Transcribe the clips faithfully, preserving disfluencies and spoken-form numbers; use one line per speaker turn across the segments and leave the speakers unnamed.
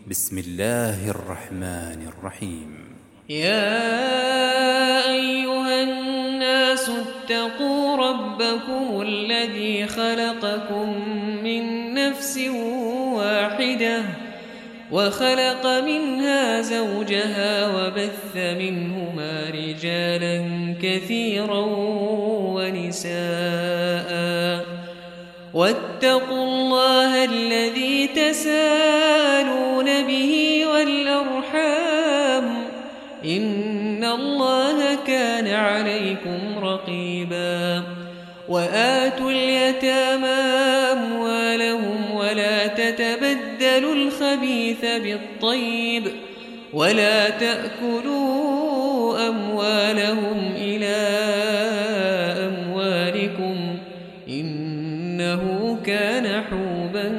بسم الله الرحمن الرحيم.
يا أيها الناس اتقوا ربكم الذي خلقكم من نفس واحدة وخلق منها زوجها وبث منهما رجالا كثيرا ونساء واتقوا الله الذي تساءلون به والأرحام إن الله كان عليكم رقيبا وآتوا اليتامى أموالهم ولا تتبدلوا الخبيث بالطيب ولا تأكلوا أموالهم إلى أموالكم إنه كان حوبا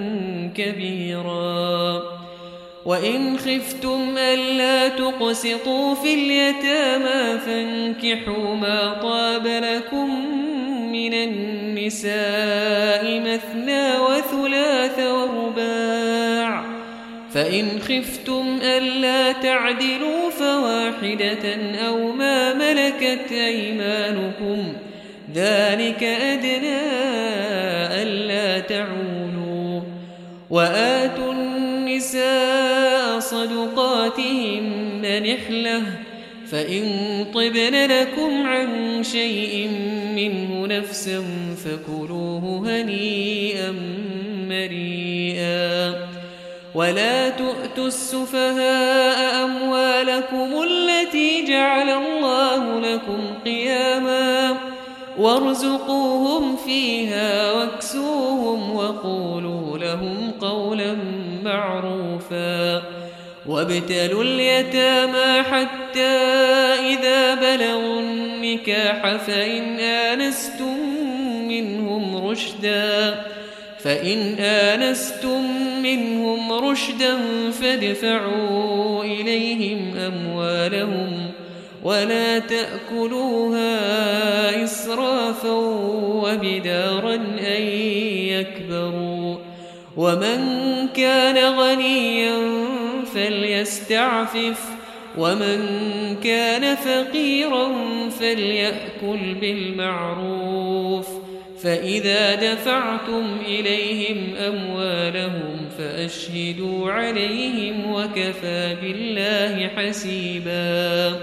كبيرا وإن خفتم ألا تقسطوا في اليتامى فانكحوا ما طاب لكم من النساء مثنى وثلاث ورباع فإن خفتم ألا تعدلوا فواحدة أو ما ملكت أيمانكم ذلك أدنى ألا تعولوا وآتوا النساء صدقاتهن نحلة فإن طبن لكم عن شيء منه نفسا فكلوه هنيئا مريئا ولا تؤتوا السفهاء أموالكم التي جعل الله لكم قياما وارزقوهم فيها واكسوهم وقولوا لهم قولا معروفا وابتلوا اليتامى حتى إذا بلغوا النكاح فإن آنستم منهم رشدا فإن آنستم منهم رشدا فادفعوا إليهم أموالهم ولا تأكلوها إسرافا وبدارا أن يكبروا ومن كان غنيا فليستعفف ومن كان فقيرا فليأكل بالمعروف فإذا دفعتم إليهم أموالهم فأشهدوا عليهم وكفى بالله حسيبا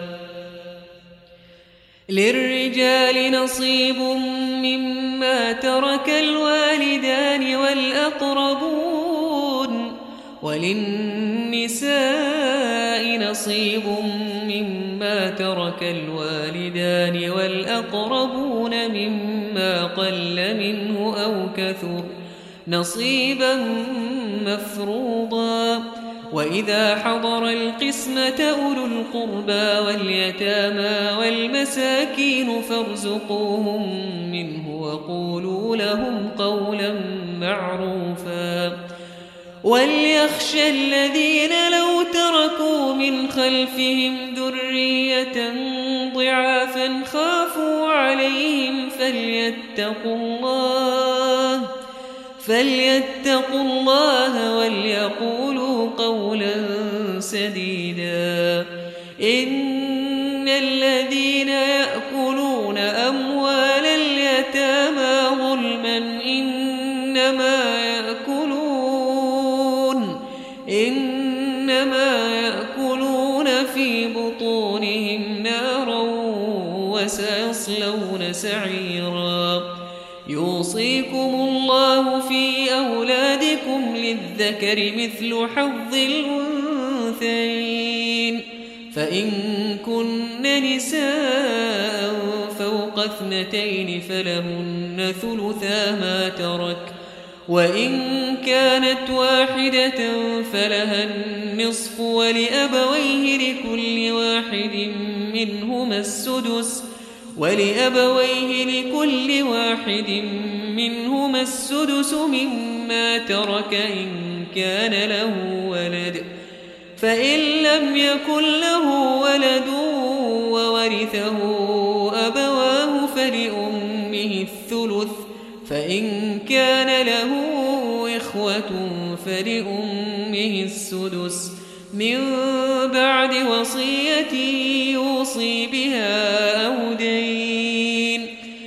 للرجال نصيب مما ترك الوالدان والأقربون وللنساء نصيب مما ترك الوالدان والأقربون مما قل منه أو كثر نصيبا مفروضا وإذا حضر القسمة أولو القربى واليتامى والمساكين فارزقوهم منه وقولوا لهم قولا معروفا وليخشى الذين لو تركوا من خلفهم ذرية ضعافا خافوا عليهم فليتقوا الله فليتقوا الله وليقولوا قولا سديدا إن الذين يأكلون أموال اليتامى ظلما إنما يأكلون إنما يأكلون في بطونهم نارا وسيصلون سعيرا يوصيكم الله في أولادكم للذكر مثل حظ الأنثيين فإن كن نساء فوق اثنتين فلهن ثلثا ما ترك وإن كانت واحدة فلها النصف ولأبويه لكل واحد منهما السدس ولأبويه لكل واحد منهما السدس مما ترك إن كان له ولد فإن لم يكن له ولد وورثه أبواه فلأمه الثلث فإن كان له إخوة فلأمه أمه السدس من بعد وصية يوصي بها أو دين.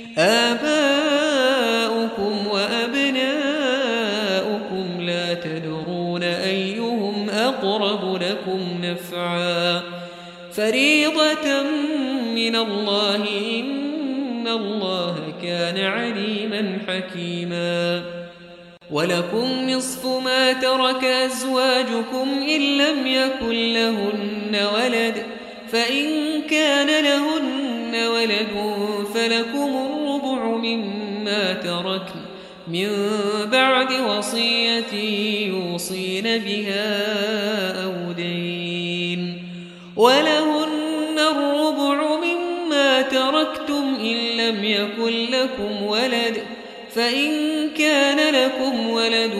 آباؤكم وأبناؤكم لا تدرون أيهم أقرب لكم نفعا فريضة من الله إن الله كان عليما حكيما. ولكم نصف ما ترك أزواجكم إن لم يكن لهن ولد فإن كان لهن ولد فلكم الربع مما تركن من بعد وصية يوصين بها أو دين. ولهن الربع مما تركتم إن لم يكن لكم ولد فإن كان لكم ولد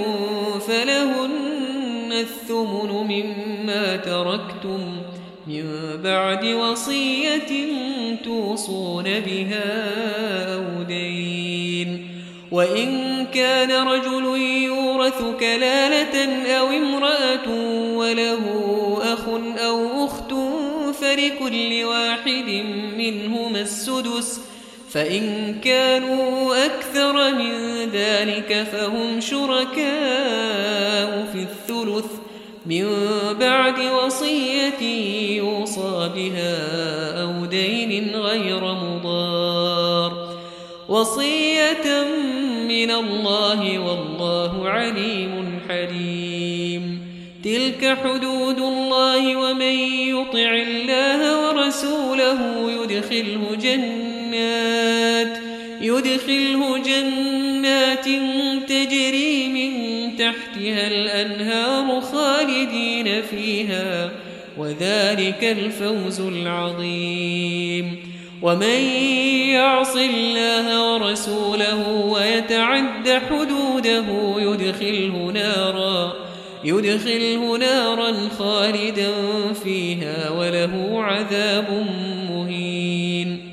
فلهن الثمن مما تركتم من بعد وصية توصون بها أو دين. وإن كان رجل يورث كلالة أو امرأة وله أخ أو أخت فلكل واحد منهما السدس فإن كانوا أكثر من ذلك فهم شركاء في الثلث من بعد وصية يوصى بها أو دين غير مضار وصية من الله والله عليم حليم. تلك حدود الله ومن يطع الله ورسوله يدخله جنات يدخله جنات تجري من تحتها الأنهار خالدين فيها وذلك الفوز العظيم. ومن يعص الله ورسوله ويتعد حدوده يدخله نارا يدخله نارا خالدا فيها وله عذاب مهين.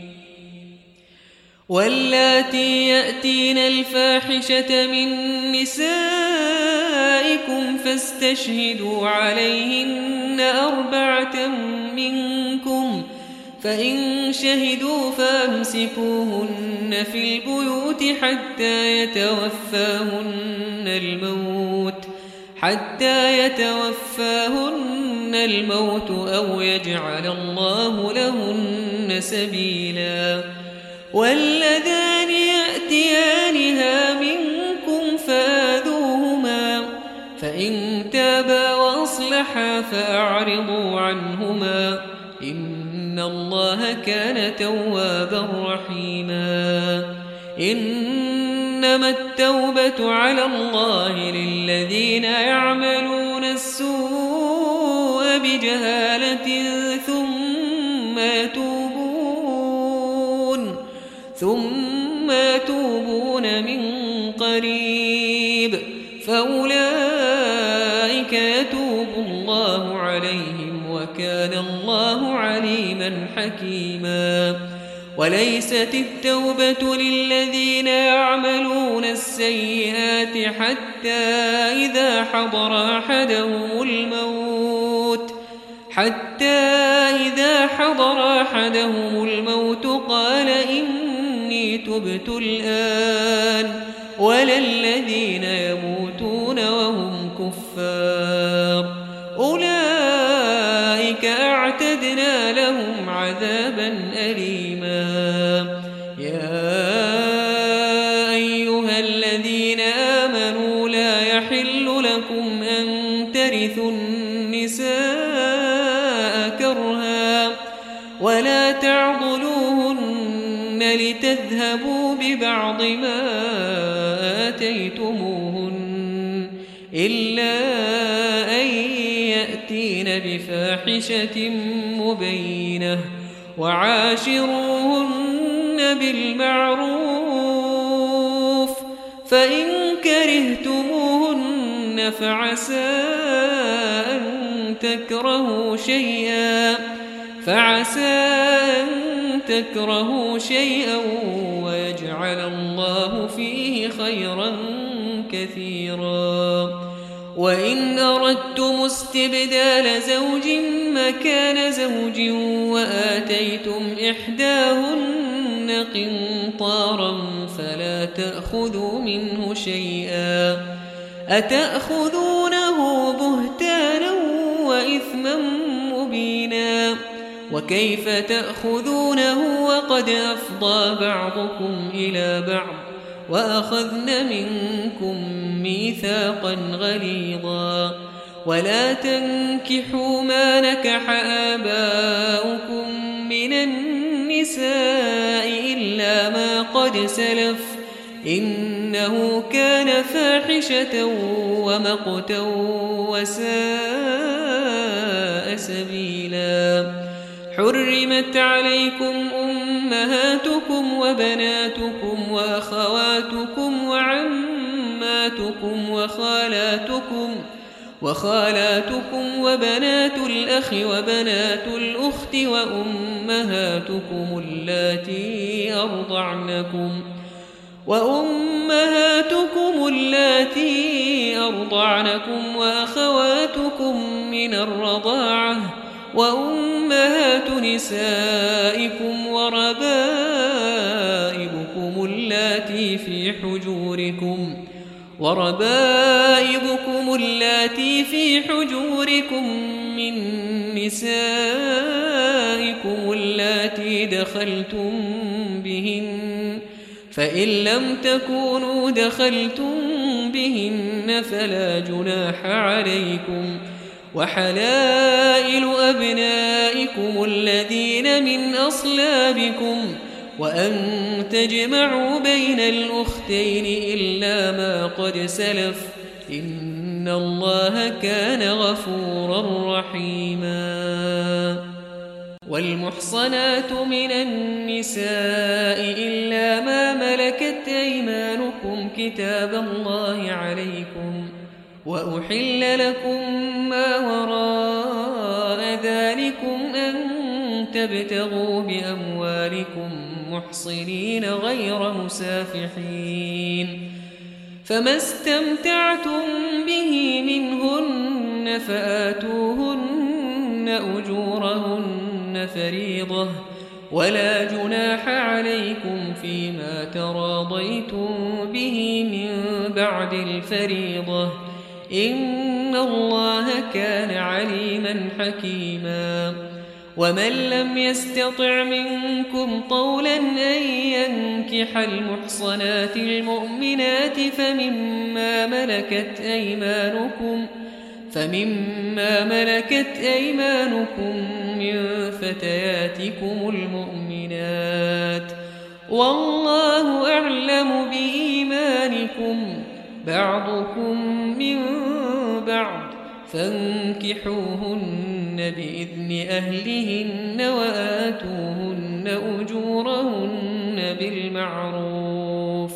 واللاتي يأتين الفاحشة من نسائكم فاستشهدوا عليهن أربعة منكم فإن شهدوا فأمسكوهن في البيوت حتى يتوفاهن الموت حتى يتوفاهن الموت أو يجعل الله لهن سبيلا. واللذان يأتيانها منكم فآذوهما فإن تابا وأصلحا فأعرضوا عنهما إن الله كان توابا رحيما. إنما التوبة على الله للذين يعملون السوء بجهالة ثم يتوبون ثم يتوبون من قريب فأولئك يتوب الله عليهم وكان الله عليما حكيما. وليست التوبة للذين يعملون السيئات حتى إذا حضر أحدهم الموت حتى إذا حضر أحدهم الموت قال إني تبت الآن ولا الذين يموتون وهم كفار أولئك أعتدنا لهم عذابا أليما. يا أيها الذين آمنوا لا يحل لكم أن ترثوا النساء كرها ولا تعضلوهن لتذهبوا ببعض ما آتيتموهن إلا أن يأتين بفاحشة مبينة وعاشروهن بالمعروف فإن كرهتموهن فعسى أن تكرهوا شيئا فعسى أن تكرهوا شيئا ويجعل الله فيه خيرا كثيرا. وإن أردتم استبدال زوج مكان زوج وآتيتم إحداهن قنطارا فلا تأخذوا منه شيئا أتأخذونه بهتانا وإثما مبينا وكيف تأخذونه وقد أفضى بعضكم إلى بعض وأخذن منكم ميثاقا غليظا ولا تنكحوا ما نكح آباؤكم من النساء إلا ما قد سلف إنه كان فاحشة ومقتا وساء سبيلا حرمت عليكم أمهاتكم وبناتكم وأخواتكم وعماتكم وخالاتكم وخالاتكم وبنات الأخ وبنات الأخت وأمهاتكم اللاتي أرضعنكم وأمهاتكم اللاتي أرضعنكم وأخواتكم من الرضاعة وأمهات نسائكم وربائبكم اللاتي في حجوركم وربائبكم اللاتي في حجوركم من نسائكم اللاتي دخلتم بهن فإن لم تكونوا دخلتم بهن فلا جناح عليكم وحلائل أبنائكم الذين من أصلابكم وأن تجمعوا بين الأختين إلا ما قد سلف إن الله كان غفورا رحيما والمحصنات من النساء إلا ما ملكت أيمانكم كتاب الله عليكم وأحل لكم ما وراء ذلكم أن تبتغوا بأموالكم محصنين غير مسافحين فما استمتعتم به منهن فآتوهن أجورهن فريضة ولا جناح عليكم فيما تراضيتم به من بعد الفريضة إن الله كان عليما حكيما ومن لم يستطع منكم طولا أن ينكح المحصنات المؤمنات فمما ملكت أيمانكم فمما ملكت أيمانكم من فتياتكم المؤمنات والله أعلم بإيمانكم بعضكم من بعض فانكحوهن بإذن أهلهن وآتوهن أجورهن بالمعروف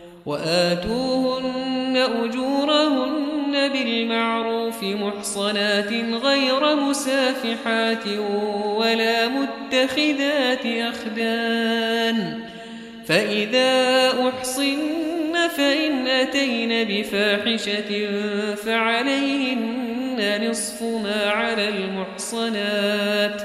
وآتوهن أجورهن بالمعروف محصنات غير مسافحات ولا متخذات أخدان فإذا أحصن فإن أتين بفاحشة فعليهن نصف ما على المحصنات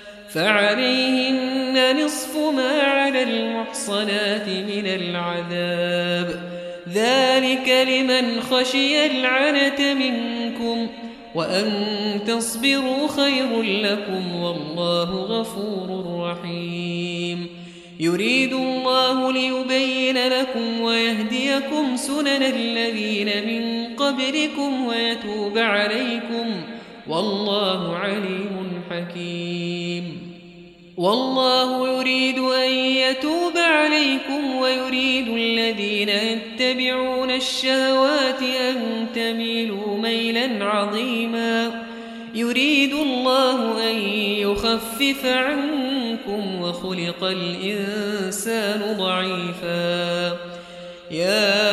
فعليهن نصف ما على المحصنات من العذاب ذلك لمن خشي العنة منكم وأن تصبروا خير لكم والله غفور رحيم يريد الله ليبين لكم ويهديكم سنن الذين من قبلكم ويتوب عليكم والله عليم حكيم والله يريد أن يتوب عليكم ويريد الذين يتبعون الشهوات أن تميلوا ميلا عظيما يريد الله أن يخفف عنكم وخلق الإنسان ضعيفا يا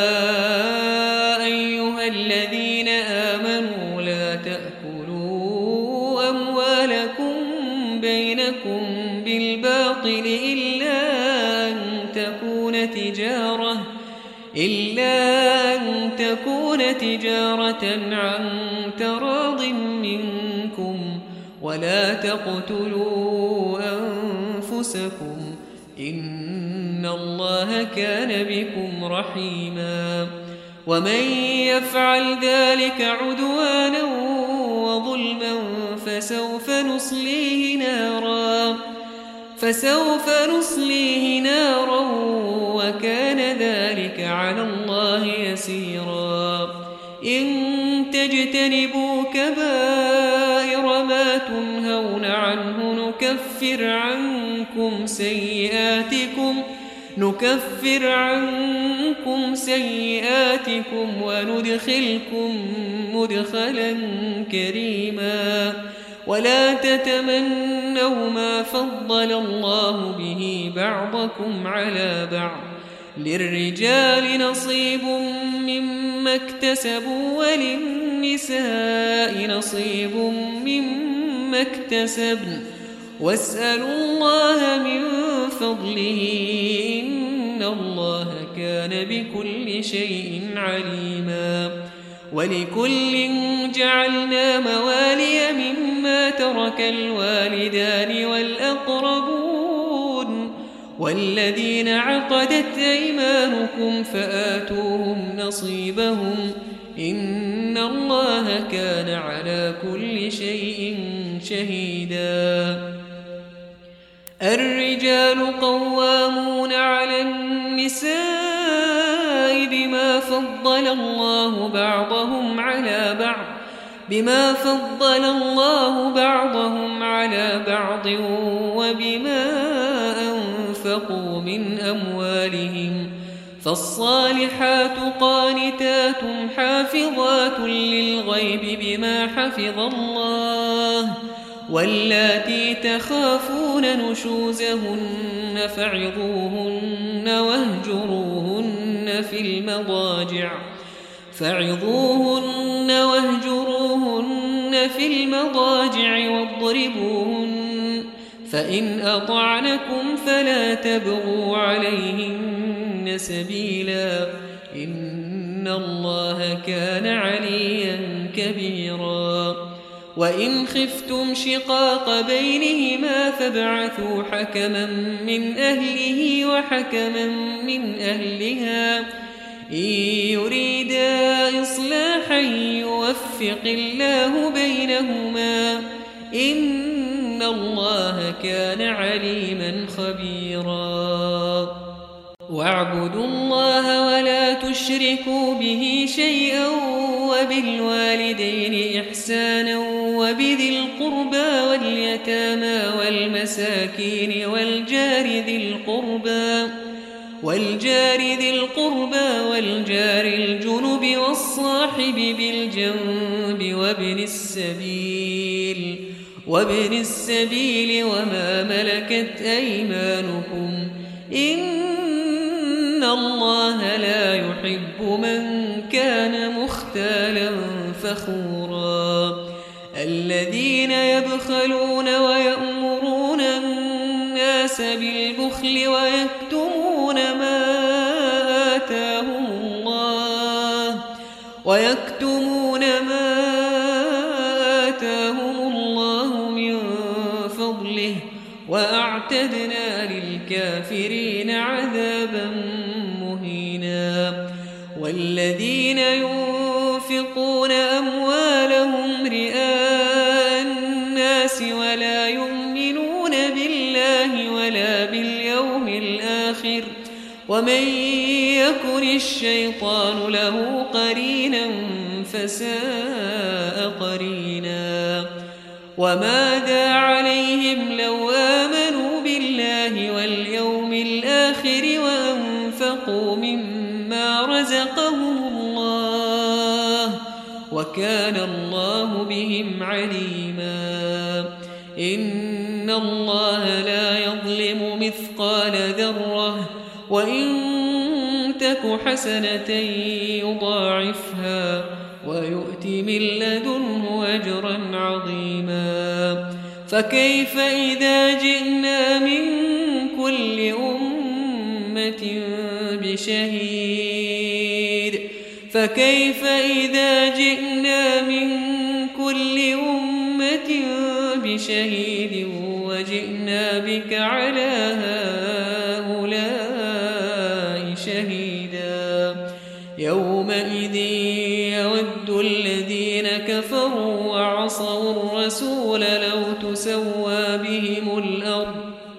أيها الذين آمنوا لا تأكلوا أموالكم بينكم بالباطل إلا أن تكون تجارة إلا أن تكون تكون تجارة عن تراض منكم ولا تقتلوا أنفسكم إن الله كان بكم رحيما ومن يفعل ذلك عدوانا وظلما فسوف نصليه نارا فسوف نصليه نارا وكان ذلك على الله يسيرا إن تجتنبوا كبائر ما تنهون عنه نكفر عنكم سيئاتكم نكفر عنكم سيئاتكم وندخلكم مدخلا كريما ولا تتمنوا ما فضل الله به بعضكم على بعض للرجال نصيب مما اكتسبوا وللنساء نصيب مما اكتسبن واسألوا الله من فضله إن الله كان بكل شيء عليما ولكل جعلنا موالي مما ترك الوالدان والأقربون والذين عقدت أيمانكم فآتوهم نصيبهم إن الله كان على كل شيء شهيدا الرجال قوامون على النساء بما فضل الله بعضهم على بعض بما فضل الله بعضهم على بعض وبما أنفقوا من أموالهم فالصالحات قانتات حافظات للغيب بما حفظ الله واللاتي تخافون نشوزهن فعظوهن واهجروهن في المضاجع فعظوهن واهجروهن في المضاجع واضربوهن فإن أطعنكم فلا تبغوا عليهن سبيلا إن الله كان عليا كبيرا وإن خفتم شقاق بينهما فابعثوا حكما من أهله وحكما من أهلها إن يريدا إصلاحا يوفق الله بينهما إن الله كان عليما خبيرا واعبدوا الله ولا تشركوا به شيئا وبالوالدين إحسانا وبذي القربى واليتامى والمساكين والجار ذي القربى والجار ذي القربى والجار الجنب والصاحب بالجنب وابن السبيل وابن السبيل وما ملكت أيمانكم إن الله لا يحب من كان مختالا فخورا الذين يبخلون ويأمرون الناس بالبخل ويكتمون ما آتاهم الله ويكتمون ما آتاهم الله من فضله وأعتدنا للكافرين عذابا مهينا والذين ينفقون أموالهم رئاء الناس ولا يؤمنون بالله ولا باليوم الآخر ومن يكن الشيطان له قرينا فساء قرينا وماذا عليهم لو آمنوا بالله واليوم الآخر وأنفقوا مما رزقهم الله وكان الله بهم عليما إن الله لا يظلم مثقال ذرة وإن تك حسنة يضاعفها ويؤت من لدنه أجرا عظيما فكيف إذا جئنا من كل أمة بشهيد فكيف إذا جئنا من كل أمة بشهيد وجئنا بك على هؤلاء شهيدا يومئذ يود الذين كفروا وعصوا الرسول لو تسوى بهم الأرض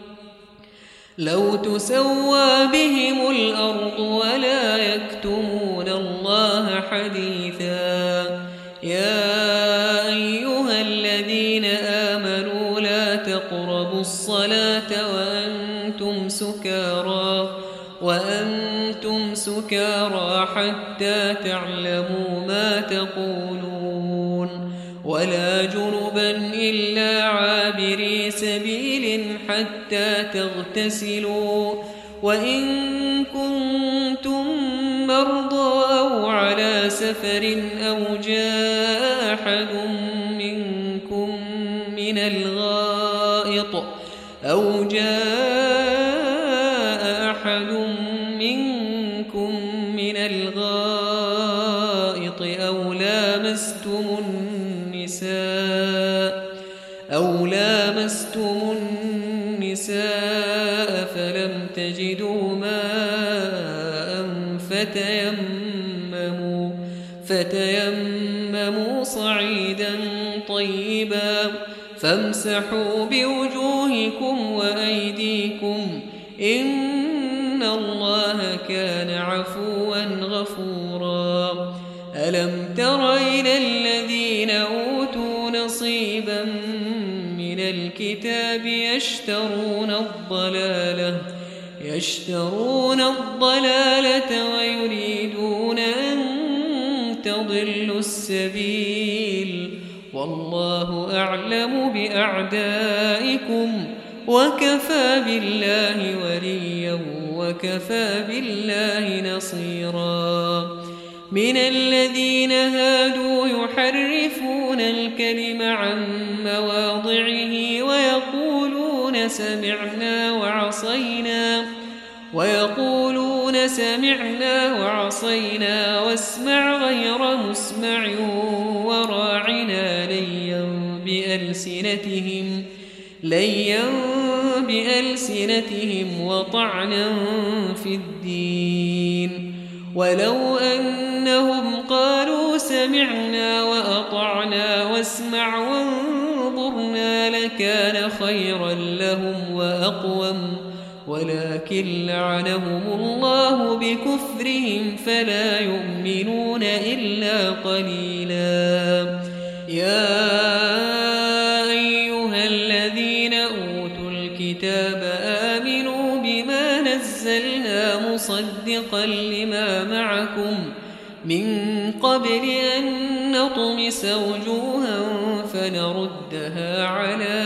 لو تسوى بهم الأرض ولا يكتمون الله حديثا يا أيها الذين آمنوا لا تقربوا الصلاة وأنتم سكارى وأنتم سكارى حتى تعلموا ما تقولون ولا جنبا إلا عابري سبيل حتى تغتسلوا وإن كنتم مرضى أو على سفر أو جاء أحد منكم من الغائط أو جاء أحد منكم من الغائط أو لامستم النساء أو لامستم النساء فلم تجدوا ماء فتيمموا فتيمموا صعيدا طيبا فامسحوا بوجوهكم وأيديكم إن الله كان عفوا غفورا ألم تر إلى الذين أوتوا نصيبا من الكتاب يشترون الضلالة يشترون الضلالة ويريدون أن تضلوا السبيل والله أعلم بأعدائكم وكفى بالله وليا وكفى بالله نصيرا من الذين هادوا يحرفون الكلم عن مواضعه ويقولون سمعنا وعصينا ويقولون سمعنا وعصينا واسمع غير مسمع وراعنا ليا بألسنتهم ليا بألسنتهم وطعنا في الدين ولو أنهم قالوا سمعنا وأطعنا واسمع وانظرنا لكان خيرا لهم وأقوم ولكن لعنهم الله بكفرهم فلا يؤمنون إلا قليلا يا أيها الذين أوتوا الكتاب آمنوا بما نزلنا مصدقا لما معكم من قبل أن نطمس وجوها فنردها على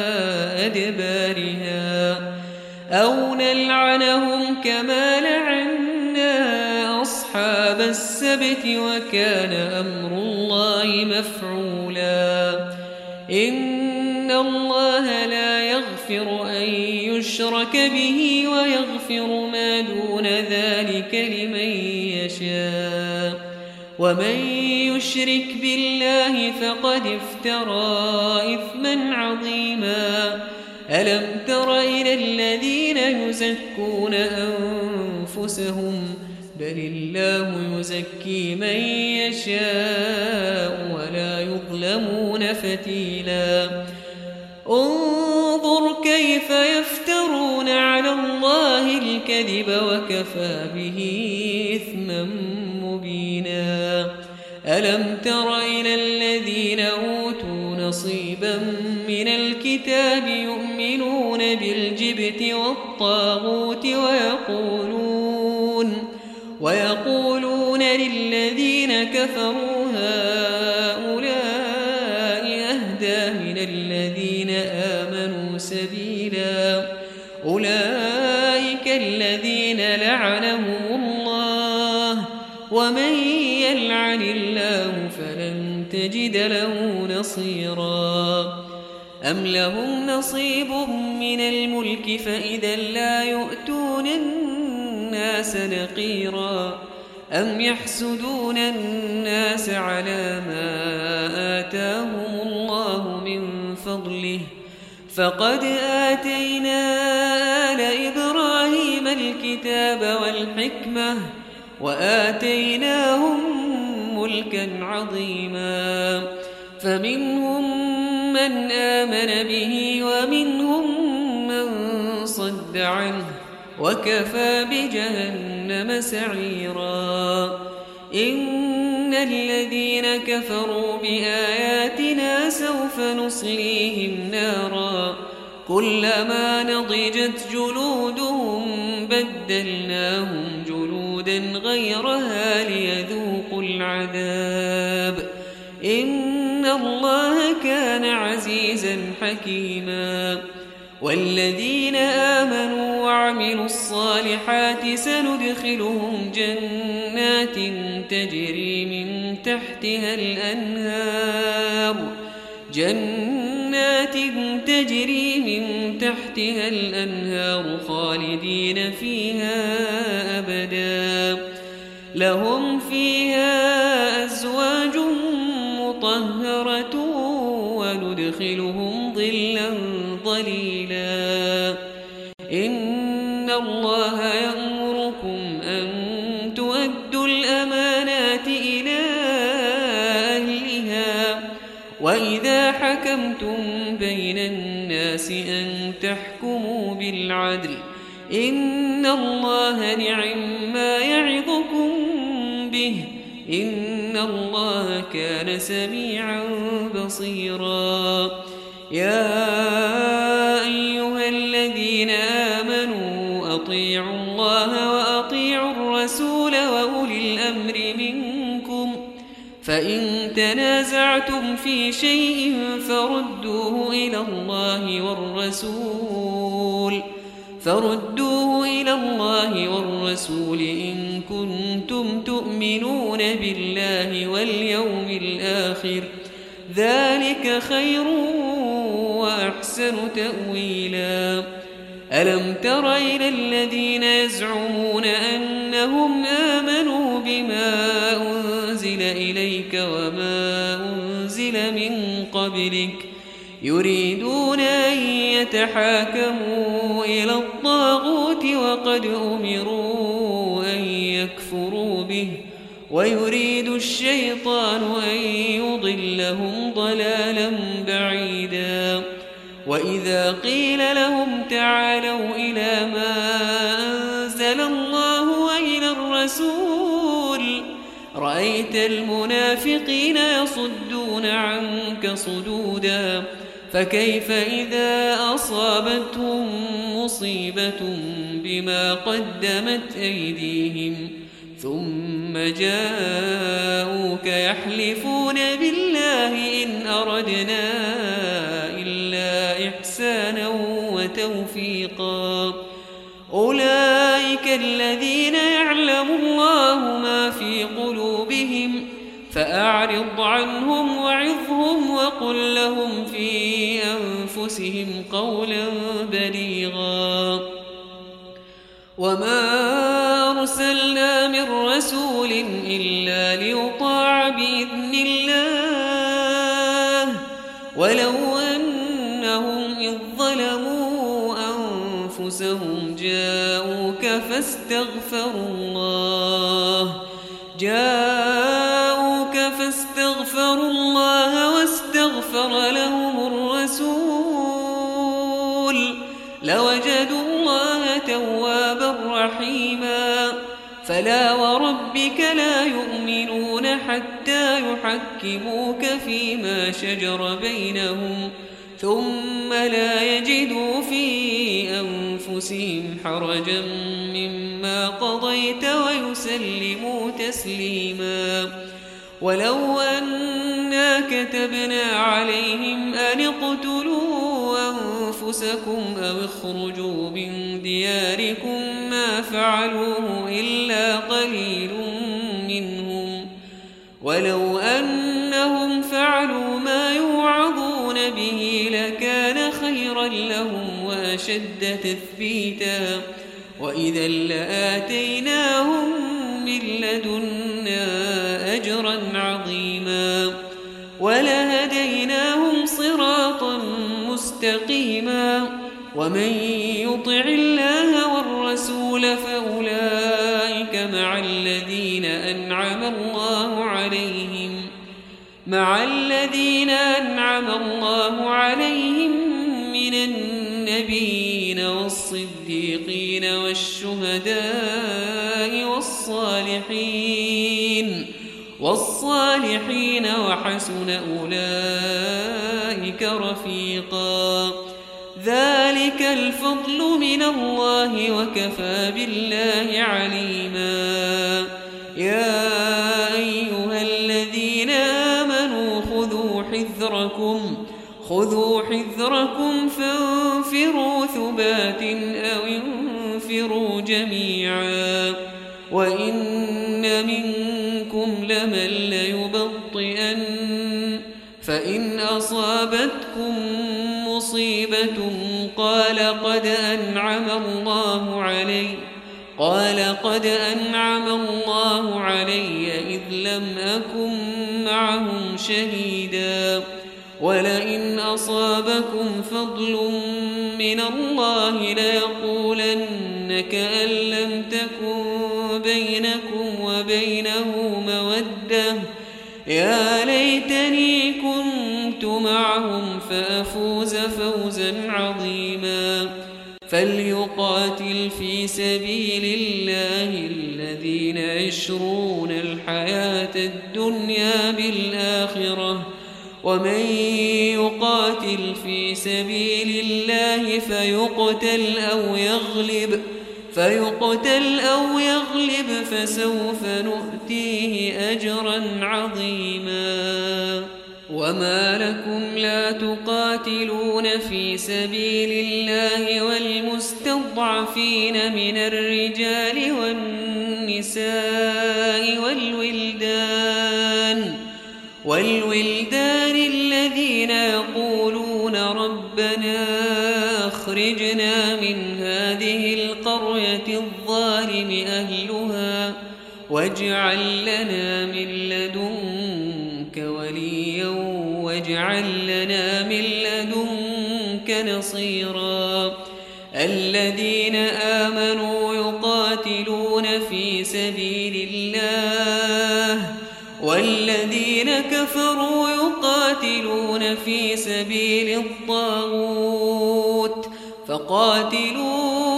أدبارها أو نلعنهم كما لعنا أصحاب السبت وكان أمر الله مفعولا إن الله لا يغفر أن يشرك به ويغفر ما دون ذلك لمن يشاء ومن يشرك بالله فقد افترى إثما عظيما ألم تر إلى الذين يزكون أنفسهم بل الله يزكي من يشاء ولا يظلمون فتيلا انظر كيف يفترون على الله الكذب وكفى به إثما مبينا ألم تر إلى الذين أوتوا نصيبا من الكتاب يؤمنون بالجبت والطاغوت ويقولون ويقولون للذين كفروا هؤلاء أهدى من الذين آمنوا سبيلا أولئك الذين لعنهم الله ومن يلعن الله فلن تجد له نصيرا أم لهم نصيب من الملك فإذا لا يؤتون الناس نقيرا أم يحسدون الناس على ما آتاهم الله من فضله فقد آتينا آل إبراهيم الكتاب والحكمة وآتيناهم ملكا عظيما فمنهم من آمن به ومنهم من صد عنه وكفى بجهنم سعيرا إن الذين كفروا بآياتنا سوف نصليهم نارا كلما نضجت جلودهم بدلناهم جلودا غيرها ليذوقوا العذاب إن الله كان عزيزا حكيما والذين آمنوا وعملوا الصالحات سندخلهم جنات تجري من تحتها الأنهار جنات تجري من تحتها الأنهار خالدين فيها أبدا لهم فيها أزواج مطهرة وندخلهم ظلا ظليلا إن الله يأمركم أن تؤدوا الأمانات إلى أهلها وإذا حكمتم بين الناس أن تحكموا بالعدل إن الله نعم ما يعظكم به إن الله كان سميعا بصيرا يا أيها الذين آمنوا أطيعوا الله وأطيعوا الرسول وأولي الأمر منكم فإن تنازعتم في شيء فردوه إلى الله والرسول فردوه إلى الله والرسول إن كنتم تؤمنون بالله واليوم الآخر ذلك خير وأحسن تأويلا ألم تر إلى الذين يزعمون أنهم آمنوا بما أنزل إليك وما أنزل من قبلك يريدون أن يتحاكموا إلى الطاغوت وقد أمروا أن يكفروا به ويريد الشيطان أن يضلهم ضلالا بعيدا وإذا قيل لهم تعالوا إلى ما أنزل الله وإلى الرسول رأيت المنافقين يصدون عنك صدودا فكيف إذا أصابتهم مصيبة بما قدمت أيديهم ثم جاءوك يحلفون بالله إن أردنا إلا إحسانا وتوفيقا أولئك الذين يعلم الله ما في قلوبهم فأعرض عنهم وعظهم وقل لهم في أنفسهم قولا بليغا وما أرسلنا من رسول إلا ليطاع بإذن الله ولو أنهم إذ ظلموا أنفسهم جاءوك فاستغفروا الله جاءوك فاستغفروا الله واستغفر لهم الرسول لوجدوا الله توابا رحيما فلا وربك لا يؤمنون حتى يحكموك فيما شجر بينهم ثم لا يجدوا في أنفسهم حرجا مما قضيت ويسلموا تسليما ولو أنا كتبنا عليهم أن اقتلوا أنفسكم أو اخرجوا من دياركم ما فعلوه إلا قليل منهم ولو أنهم فعلوا ما يوعظون به لكان خيرا لهم وأشد تثبيتا وإذا لآتيناهم من لدنا أجرا عظيما ولهديناهم صراطا مستقيما ومن يطع الله والرسول فأولئك مع الذين أنعم الله عليهم مع الذين أنعم الله عليهم من النبيين والصديقين والشهداء والصالحين والصالحين وحسن أولئك رفيقا ذلك الفضل من الله وكفى بالله عليما يا أيها الذين آمنوا خذوا حذركم خذوا حذركم فانفروا ثبات أو انفروا جميعا وإن منكم لمن ليبطئن فإن أصابتكم مصيبة قال قد أنعم الله علي قال قد أنعم الله علي إذ لم أكن معهم شهيدا ولئن أصابكم فضل من الله ليقولن كأن لم تكن بينكم وبينه مودة يا ليتني كنت معهم فأفوز فوزا عظيما فليقاتل في سبيل الله الذين يشرون الحياة الدنيا بالآخرة ومن يقاتل في سبيل الله فيقتل أو يغلب فيقتل أو يغلب فسوف نؤتيه أجرا عظيما وما لكم لا تقاتلون في سبيل الله والمستضعفين من الرجال والنساء والولدان والولدان الذين يقولون ربنا أخرجنا من هذه القرية الظالم أهلها واجعل لنا من لدنك وليا واجعل لنا من لدنك نصيرا الذين آمنوا يقاتلون في سبيل الله والذين كفروا يقاتلون في سبيل الطاغوت فقاتلوا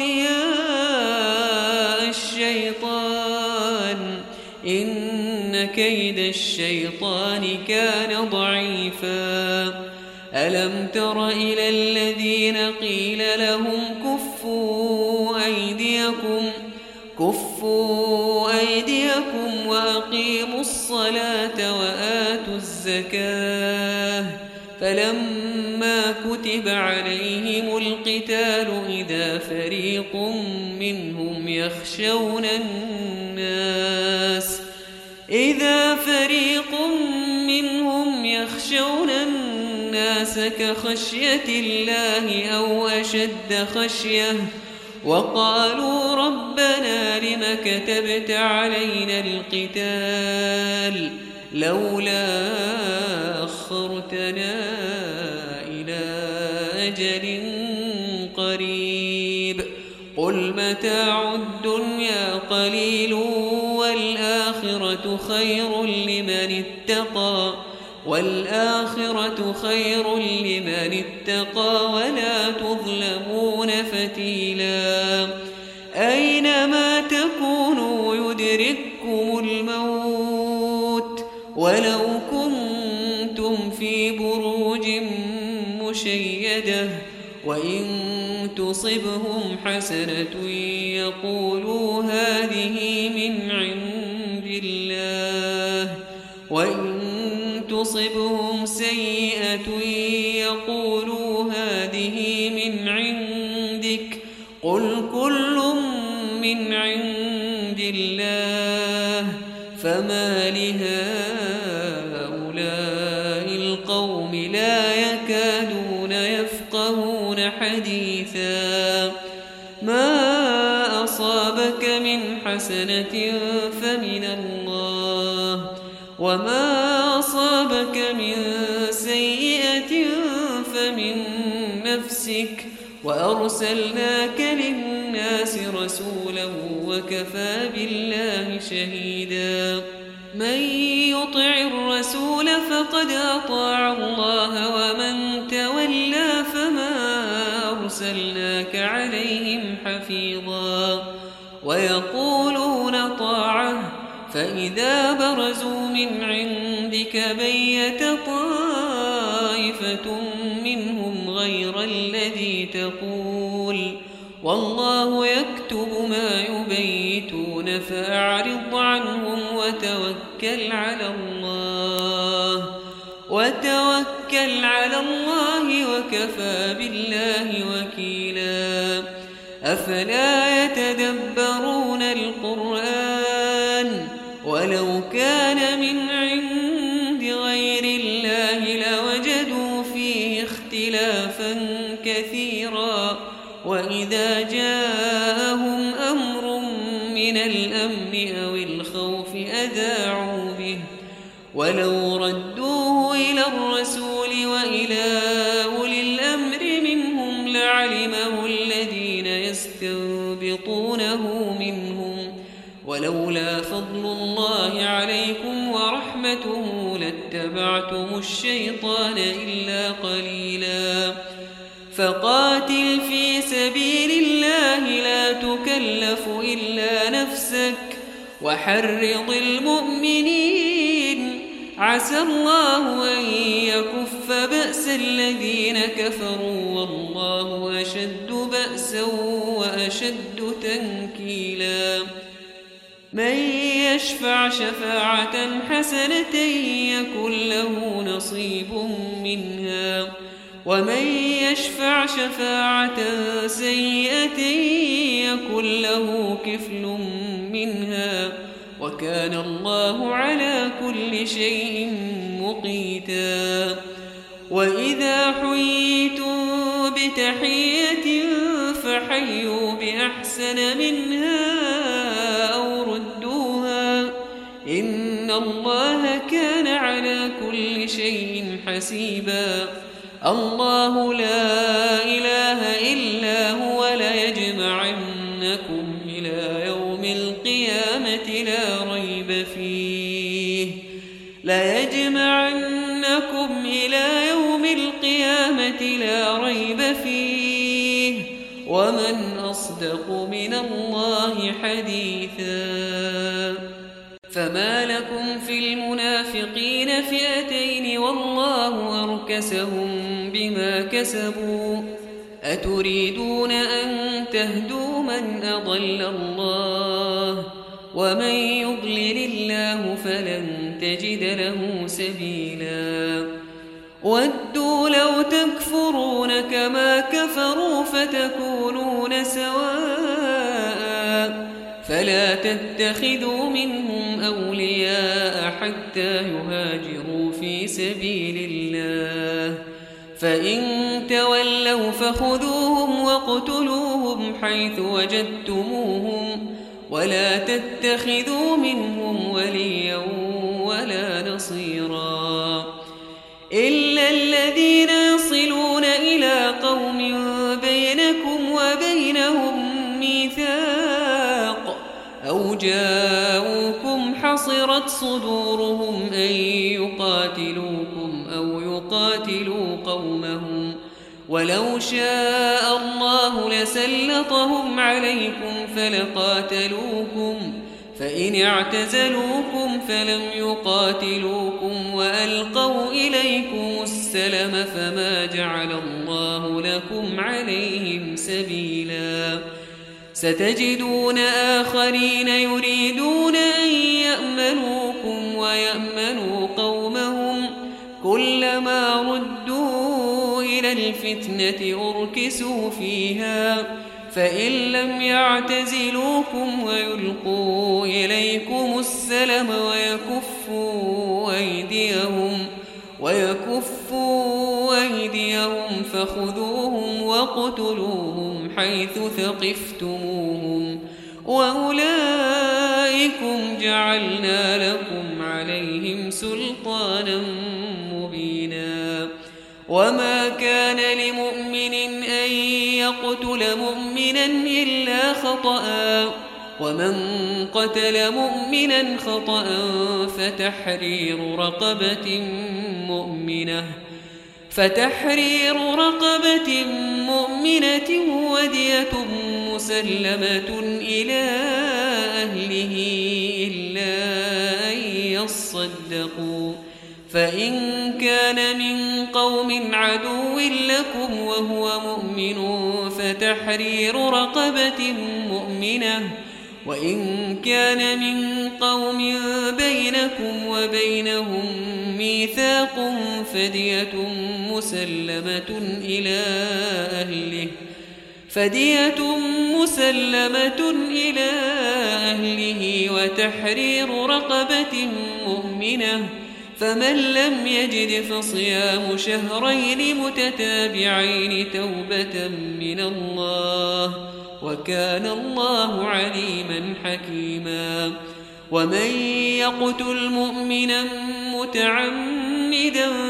أولياء الشيطان إن كيد الشيطان كان ضعيفا ألم تر إلى الذين قيل لهم كفوا أيديكم كفوا أيديكم وأقيموا الصلاة وآتوا الزكاة فلما كتب عليهم القتال إذا فريق منهم يخشون الناس إذا فريق منهم يخشون الناس كخشية الله أو أشد خشية وقالوا ربنا لم كتبت علينا القتال لولا أخرتنا إلى أجل قريب قل متاع الدنيا قليل والآخرة خير لمن اتقى والآخرة خير لمن اتقى ولا تظلمون فتيلا أينما تكونوا يدرككم الموت ولو كنتم في بروج مشيدة وإن تصبهم حسنة يقولوا هذه من عند الله وإن تصبهم سيئة يقولوا هذه من عندك قل كل من عند الله فما لهؤلاء القوم لا يكادون يفقهون حديثا ما أصابك من حسنة فمن الله وما أصابك من سيئة فمن نفسك وأرسلناك للناس رسولا وكفى بالله شهيدا من يطع الرسول فقد أطاع الله ومن تولى فما أرسلناك عليهم حفيظا ويقولون طاعة فإذا برزوا من عندك بيت طائفة منهم غير الذي تقول والله يكتب ما يبيتون فأعرض عنهم وتوكل على الله وتوكل على الله وكفى بالله وكيلا أفلا يتدبرون القرآن ولو كان من عند غير الله لوجدوا فيه اختلافا كثيرا وإذا جاءهم أمر من الأمن أو الخوف أذاعوا به ولو ردوه إلى الرسول وإلى أولي الأمر منهم لعلمه الذين يستنبطونه منهم ولولا فضل الله عليكم ورحمته لاتبعتم الشيطان إلا قليلا فقاتل في سبيل الله لا تكلف إلا نفسك وحرض المؤمنين عسى الله أن يكف بأس الذين كفروا والله أشد بأسا وأشد تنكيلا من يشفع شفاعة حسنة يكن له نصيب منها ومن يشفع شفاعة سيئة يكن له كفل منها وكان الله على كل شيء مقيتا وإذا حييتم بتحية فحيوا بأحسن منها أو ردوها إن الله كان على كل شيء حسيبا الله لا إله إلا هو ليجمعنكم إلى يوم القيامة لا ريب فيه ليجمعنكم إلى يوم القيامة لا ريب فيه ومن أصدق من الله حديثا فما لكم في المنافقين فئتين والله أركسهم بما كسبوا أتريدون أن تهدوا من أضل الله ومن يضلل الله فلن تجد له سبيلا ودوا لو تكفرون كما كفروا فتكونون سواء فلا تتخذوا منهم أولياء حتى يهاجروا في سبيل الله فإن تولوا فخذوهم واقتلوهم حيث وجدتموهم ولا تتخذوا منهم وليا ولا نصيرا إلا الذين يصلون إلى قوم بينكم وبينهم ميثاق أو جاءوكم حصرت صدورهم أن يقاتلوكم أو يقاتلوا قومهم ولو شاء الله لسلطهم عليكم فلقاتلوكم فإن اعتزلوكم فلم يقاتلوكم وألقوا إليكم السلم فما جعل الله لكم عليهم سبيلا ستجدون آخرين يريدون أن يأمنوكم ويأمنوا قومهم كلما ردوا إلى الفتنة أركسوا فيها فإن لم يعتزلوكم ويلقوا إليكم السلم ويكفوا أيديهم ويكفوا أيديهم فخذوهم واقتلوهم حيث ثقفتموهم وأولئكم جعلنا لكم عليهم سلطانا مبينا وما كان لمؤمن أن يقتل مؤمنا إلا خطأ ومن قتل مؤمنا خطأ فتحرير رقبة مؤمنة فتحرير رقبة مؤمنة ودية مسلمة إلى أهله إلا أن يصدقوا فإن كان من قوم عدو لكم وهو مؤمن فتحرير رقبة مؤمنة وإن كان من قوم بينكم وبينهم ميثاق فدية مسلمة إلى أهله فدية مسلمة إلى أهله وتحرير رقبة مؤمنة فمن لم يجد فصيام شهرين متتابعين توبة من الله وكان الله عليما حكيما ومن يقتل مؤمنا متعمدا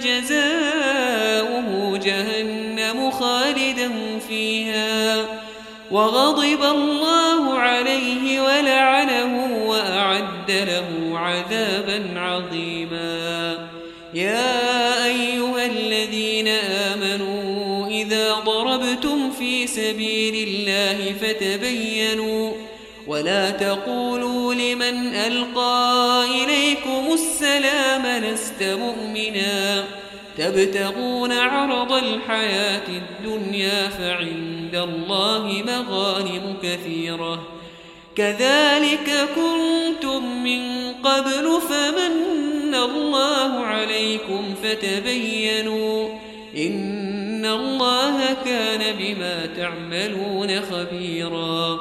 فجزاؤه جهنم خالدا فيها وغضب الله عليه ولعنه وأعد له عذابا عظيما يا أيها الذين آمنوا إذا ضربتم في سبيل الله فتبينوا ولا تقولوا لمن ألقى إليكم السلام لست مؤمنا تبتغون عرض الحياة الدنيا فعند الله مغانم كثيرة كذلك كنتم من قبل فمن الله عليكم فتبينوا إن الله كان بما تعملون خبيرا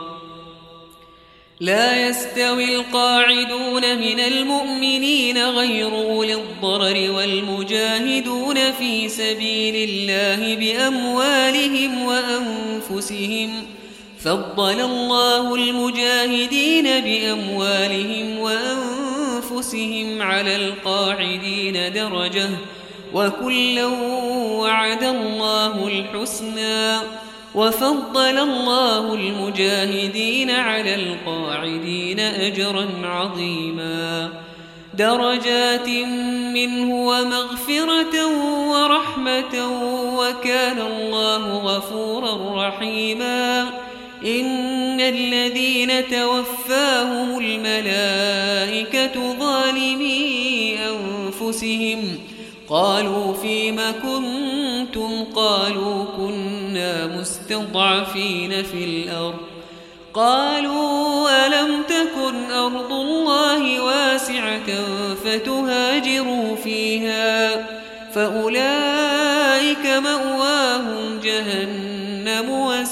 لا يستوي القاعدون من المؤمنين غير أولي الضرر والمجاهدون في سبيل الله بأموالهم وأنفسهم فضل الله المجاهدين بأموالهم وأنفسهم على القاعدين درجة وكلا وعد الله الحسنى وفضل الله المجاهدين على القاعدين أجرا عظيما درجات منه ومغفرة ورحمة وكان الله غفورا رحيما إن الذين توفاهم الملائكة ظالمي أنفسهم قالوا فيم كنتم قالوا كنا مستضعفين في الأرض قالوا ألم تكن أرض الله واسعة فتهاجروا فيها فأولئك مأواهم جهنم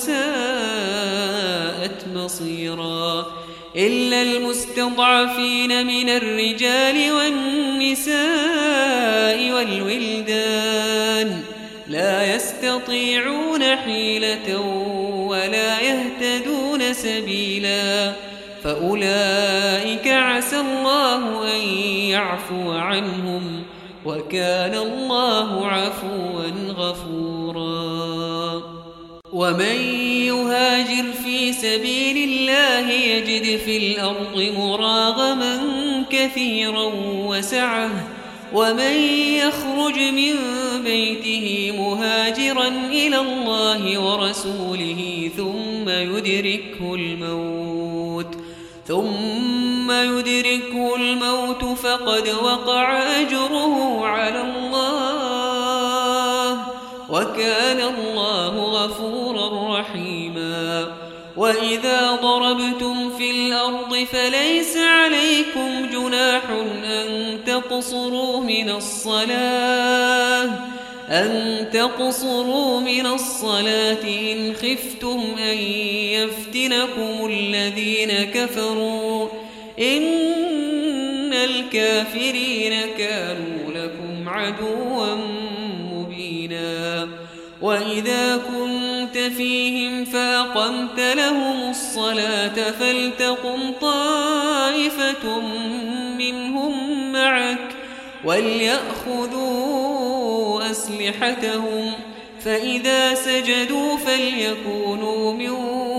وساءت مصيرا إلا المستضعفين من الرجال والنساء والولدان لا يستطيعون حيلة ولا يهتدون سبيلا فأولئك عسى الله أن يعفو عنهم وكان الله عفوا غفورا ومن يهاجر في سبيل الله يجد في الأرض مراغما كثيرا وسعة ومن يخرج من بيته مهاجرا إلى الله ورسوله ثم يدركه الموت ثم يدركه الموت فقد وقع أجره على الله وكان الله غفورا رحيما وإذا ضربتم في الأرض فليس عليكم جناح أن تقصروا من الصلاة أن تقصروا من الصلاة إن خفتم أن يفتنكم الذين كفروا إن الكافرين كانوا لكم عدوا مبينا وإذا كنت فيهم فأقمت لهم الصلاة فلتقم طائفة منهم معك وليأخذوا أسلحتهم فإذا سجدوا فليكونوا من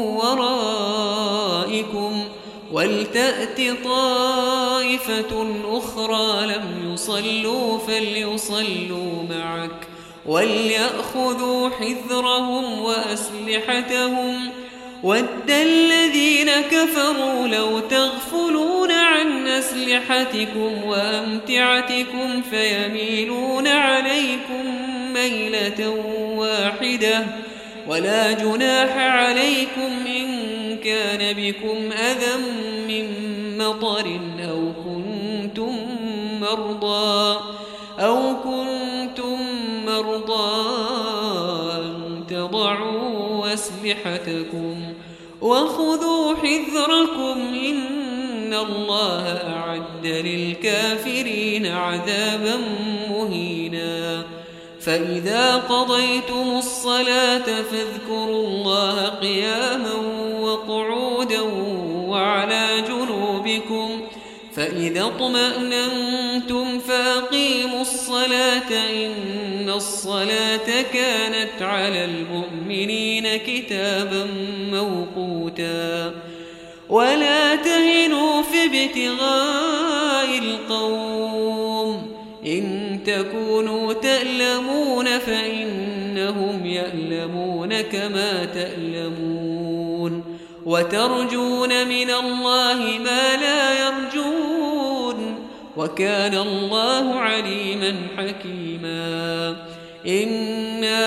ورائكم ولتأت طائفة أخرى لم يصلوا فليصلوا معك وليأخذوا حذرهم وأسلحتهم ود الذين كفروا لو تغفلون عن أسلحتكم وأمتعتكم فيميلون عليكم ميلة واحدة ولا جناح عليكم إن كان بكم أذى من مطر أو كنتم مرضى أو كنتم مرضى أن تضعوا أسلحتكم وخذوا حذركم إن الله أعد للكافرين عذابا مهينا فإذا قضيتم الصلاة فاذكروا الله قياما وقعودا وعلى جنوبكم فإذا اطمأننتم فأقيموا الصلاة إن الصلاة كانت على المؤمنين كتابا موقوتا ولا تهنوا في ابتغاء القوم إن تكونوا تألمون فإنهم يألمون كما تألمون وترجون من الله ما لا يرجون وكان الله عليما حكيما إنا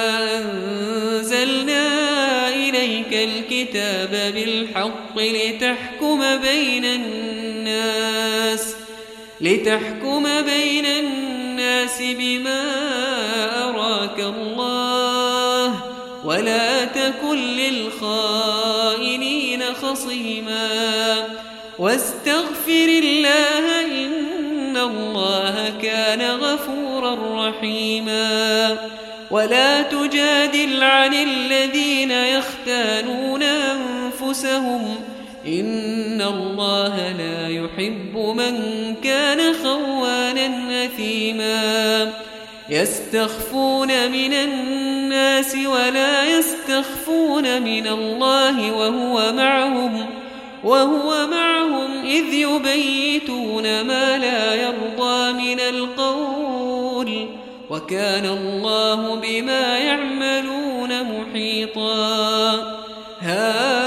أنزلنا إليك الكتاب بالحق لتحكم بين الناس لتحكم بين الناس بما أراك الله ولا تكن للخائنين خصيما واستغفر الله إن الله كان غفورا رحيما ولا تجادل عن الذين يختانون أنفسهم إن الله لا يحب من كان خوانا أثيما يستخفون من الناس ولا يستخفون من الله وهو معهم وهو معهم إذ يبيتون ما لا يرضى من القول وكان الله بما يعملون محيطا ها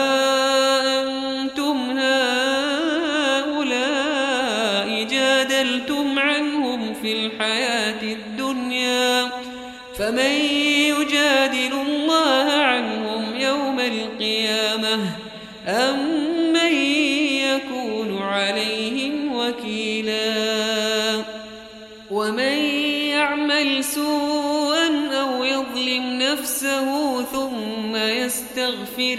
أنتم هؤلاء جادلتم عنهم في الحياة الدنيا فمن يجادل الله عنهم يوم القيامة أم من يكون عليهم وكيلا ومن يعمل سوءا أو يظلم نفسه ثم يستغفر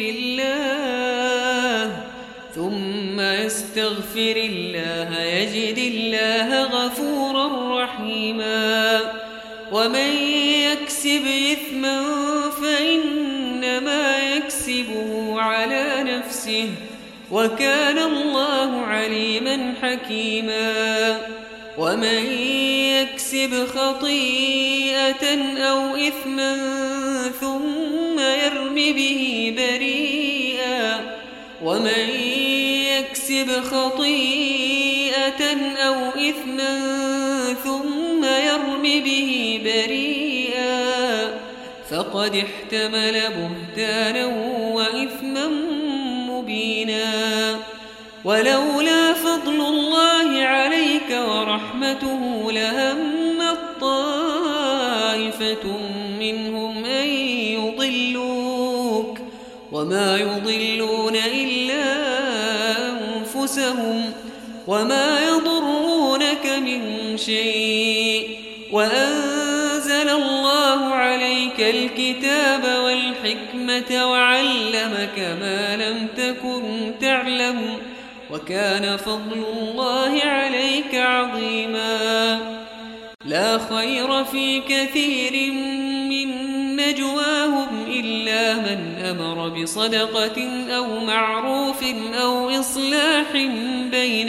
الله ثم يستغفر الله يجد الله غفورا رحيما ومن يكسب إثما فإنما يكسبه على نفسه وكان الله عليما حكيما ومن يكسب خطيئة أو إثما ثم يرم به بريئا ومن يكسب خطيئة أو إثما ثم يرم به بريئا فقد احتمل بهتانا وإثما مبينا ولولا فضل الله عليك ورحمته لهمت طائفة منهم أن يضلوك وما يضلون إلا أنفسهم وما يضرونك من شيء وأنزل الله عليك الكتاب والحكمة وعلمك ما لم تكن تعلم وكان فضل الله عليك عظيما لا خير في كثير من نجواهم إلا من أمر بصدقة أو معروف أو إصلاح بين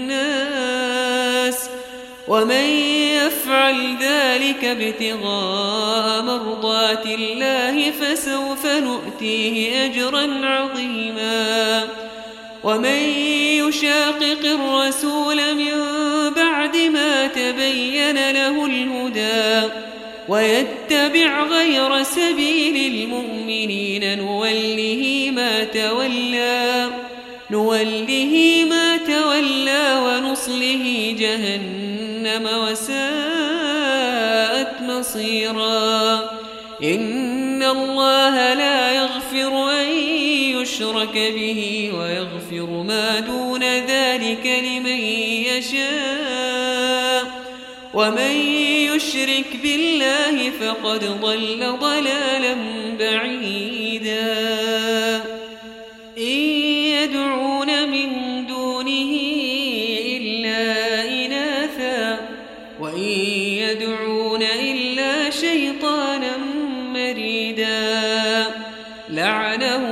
الناس ومن يفعل ذلك ابتغاء مرضات الله فسوف نؤتيه أجرا عظيما ومن يشاقق الرسول من بعد ما تبين له الهدى ويتبع غير سبيل المؤمنين نوله ما تولى نوله ما تولى ونصله جهنم وساءت مصيرا إن الله لا يغفر أن يشرك به ويغفر ما دون ذلك لمن يشاء ومن يشرك بالله فقد ضل ضلالا بعيدا إن يدعون من دونه إلا إناثا وإن يدعون إلا شيطانا مريدا لعنه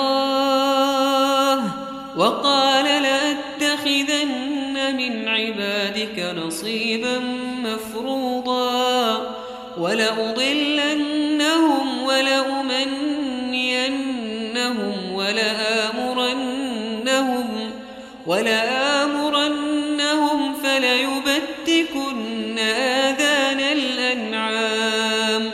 الله وقال لأتخذن من عبادك نصيبا مفروضا ولأضلنهم ولأمنينهم ولآمرنهم ولآمرنهم فليبتكن آذان الأنعام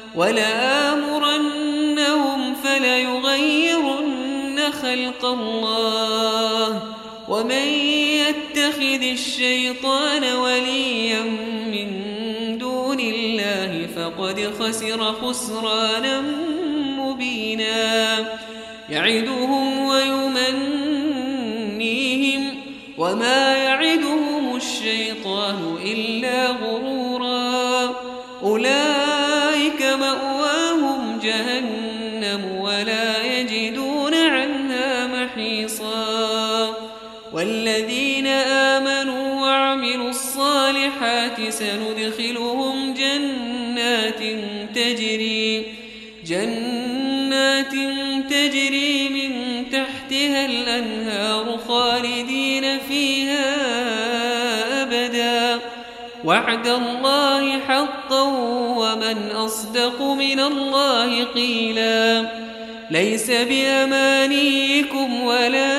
ولآمرنهم فليغيرن خلق الله ومن يتخذ الشيطان وليا من دون الله فقد خسر خسرانا مبينا يعدهم ويمنيهم وما يعدهم الشيطان إلا غرورا أولئك مأواهم جهنم ولا يجدون عنها محيصا والذين آمنوا وعملوا الصالحات سندخلهم جنات تجري جنات تجري من تحتها الأنهار خالدين فيها أبدا وعد الله حقا ومن أصدق من الله قيلا ليس بأمانيكم ولا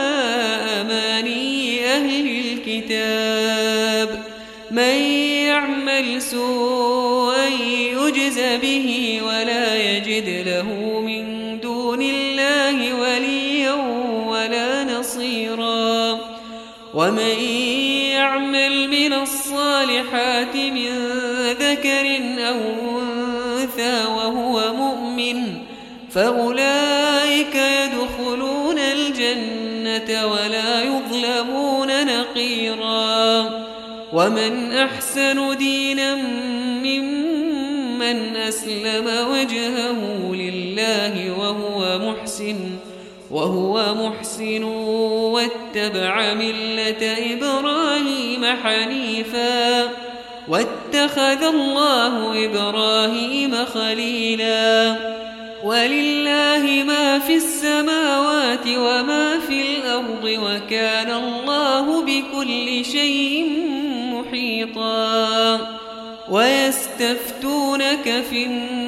أماني أهل الكتاب من يعمل سوءا يجز به ولا يجد له من دون الله وليا ولا نصيرا ومن يعمل من الصالحات من ذكر أو أنثى وهو مؤمن فأولئك يدخلون الجنة ولا يظلمون نقيرا ومن أحسن دينا ممن أسلم وجهه لله وهو محسن وهو محسن واتبع ملة إبراهيم حنيفا واتخذ الله إبراهيم خليلا ولله ما في السماوات وما في الأرض وكان الله بكل شيء محيطا ويستفتونك في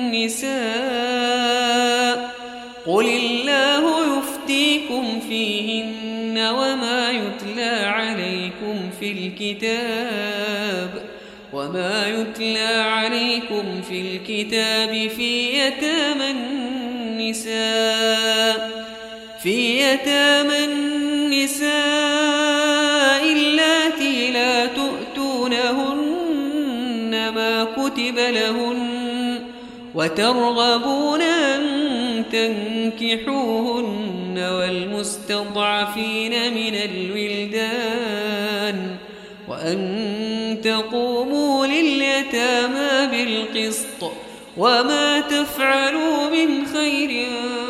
النساء قل الله يفتيكم فيهن وما يتلى عليكم في الكتاب وما يتلى عليكم في الكتاب في يتامى النساء في يتامى النساء اللاتي لا تؤتونهن ما كتب لهن وترغبون أن تنكحوهن والمستضعفين من الولدان وأن تقوموا لليتامى بالقسط وما تفعلوا من خير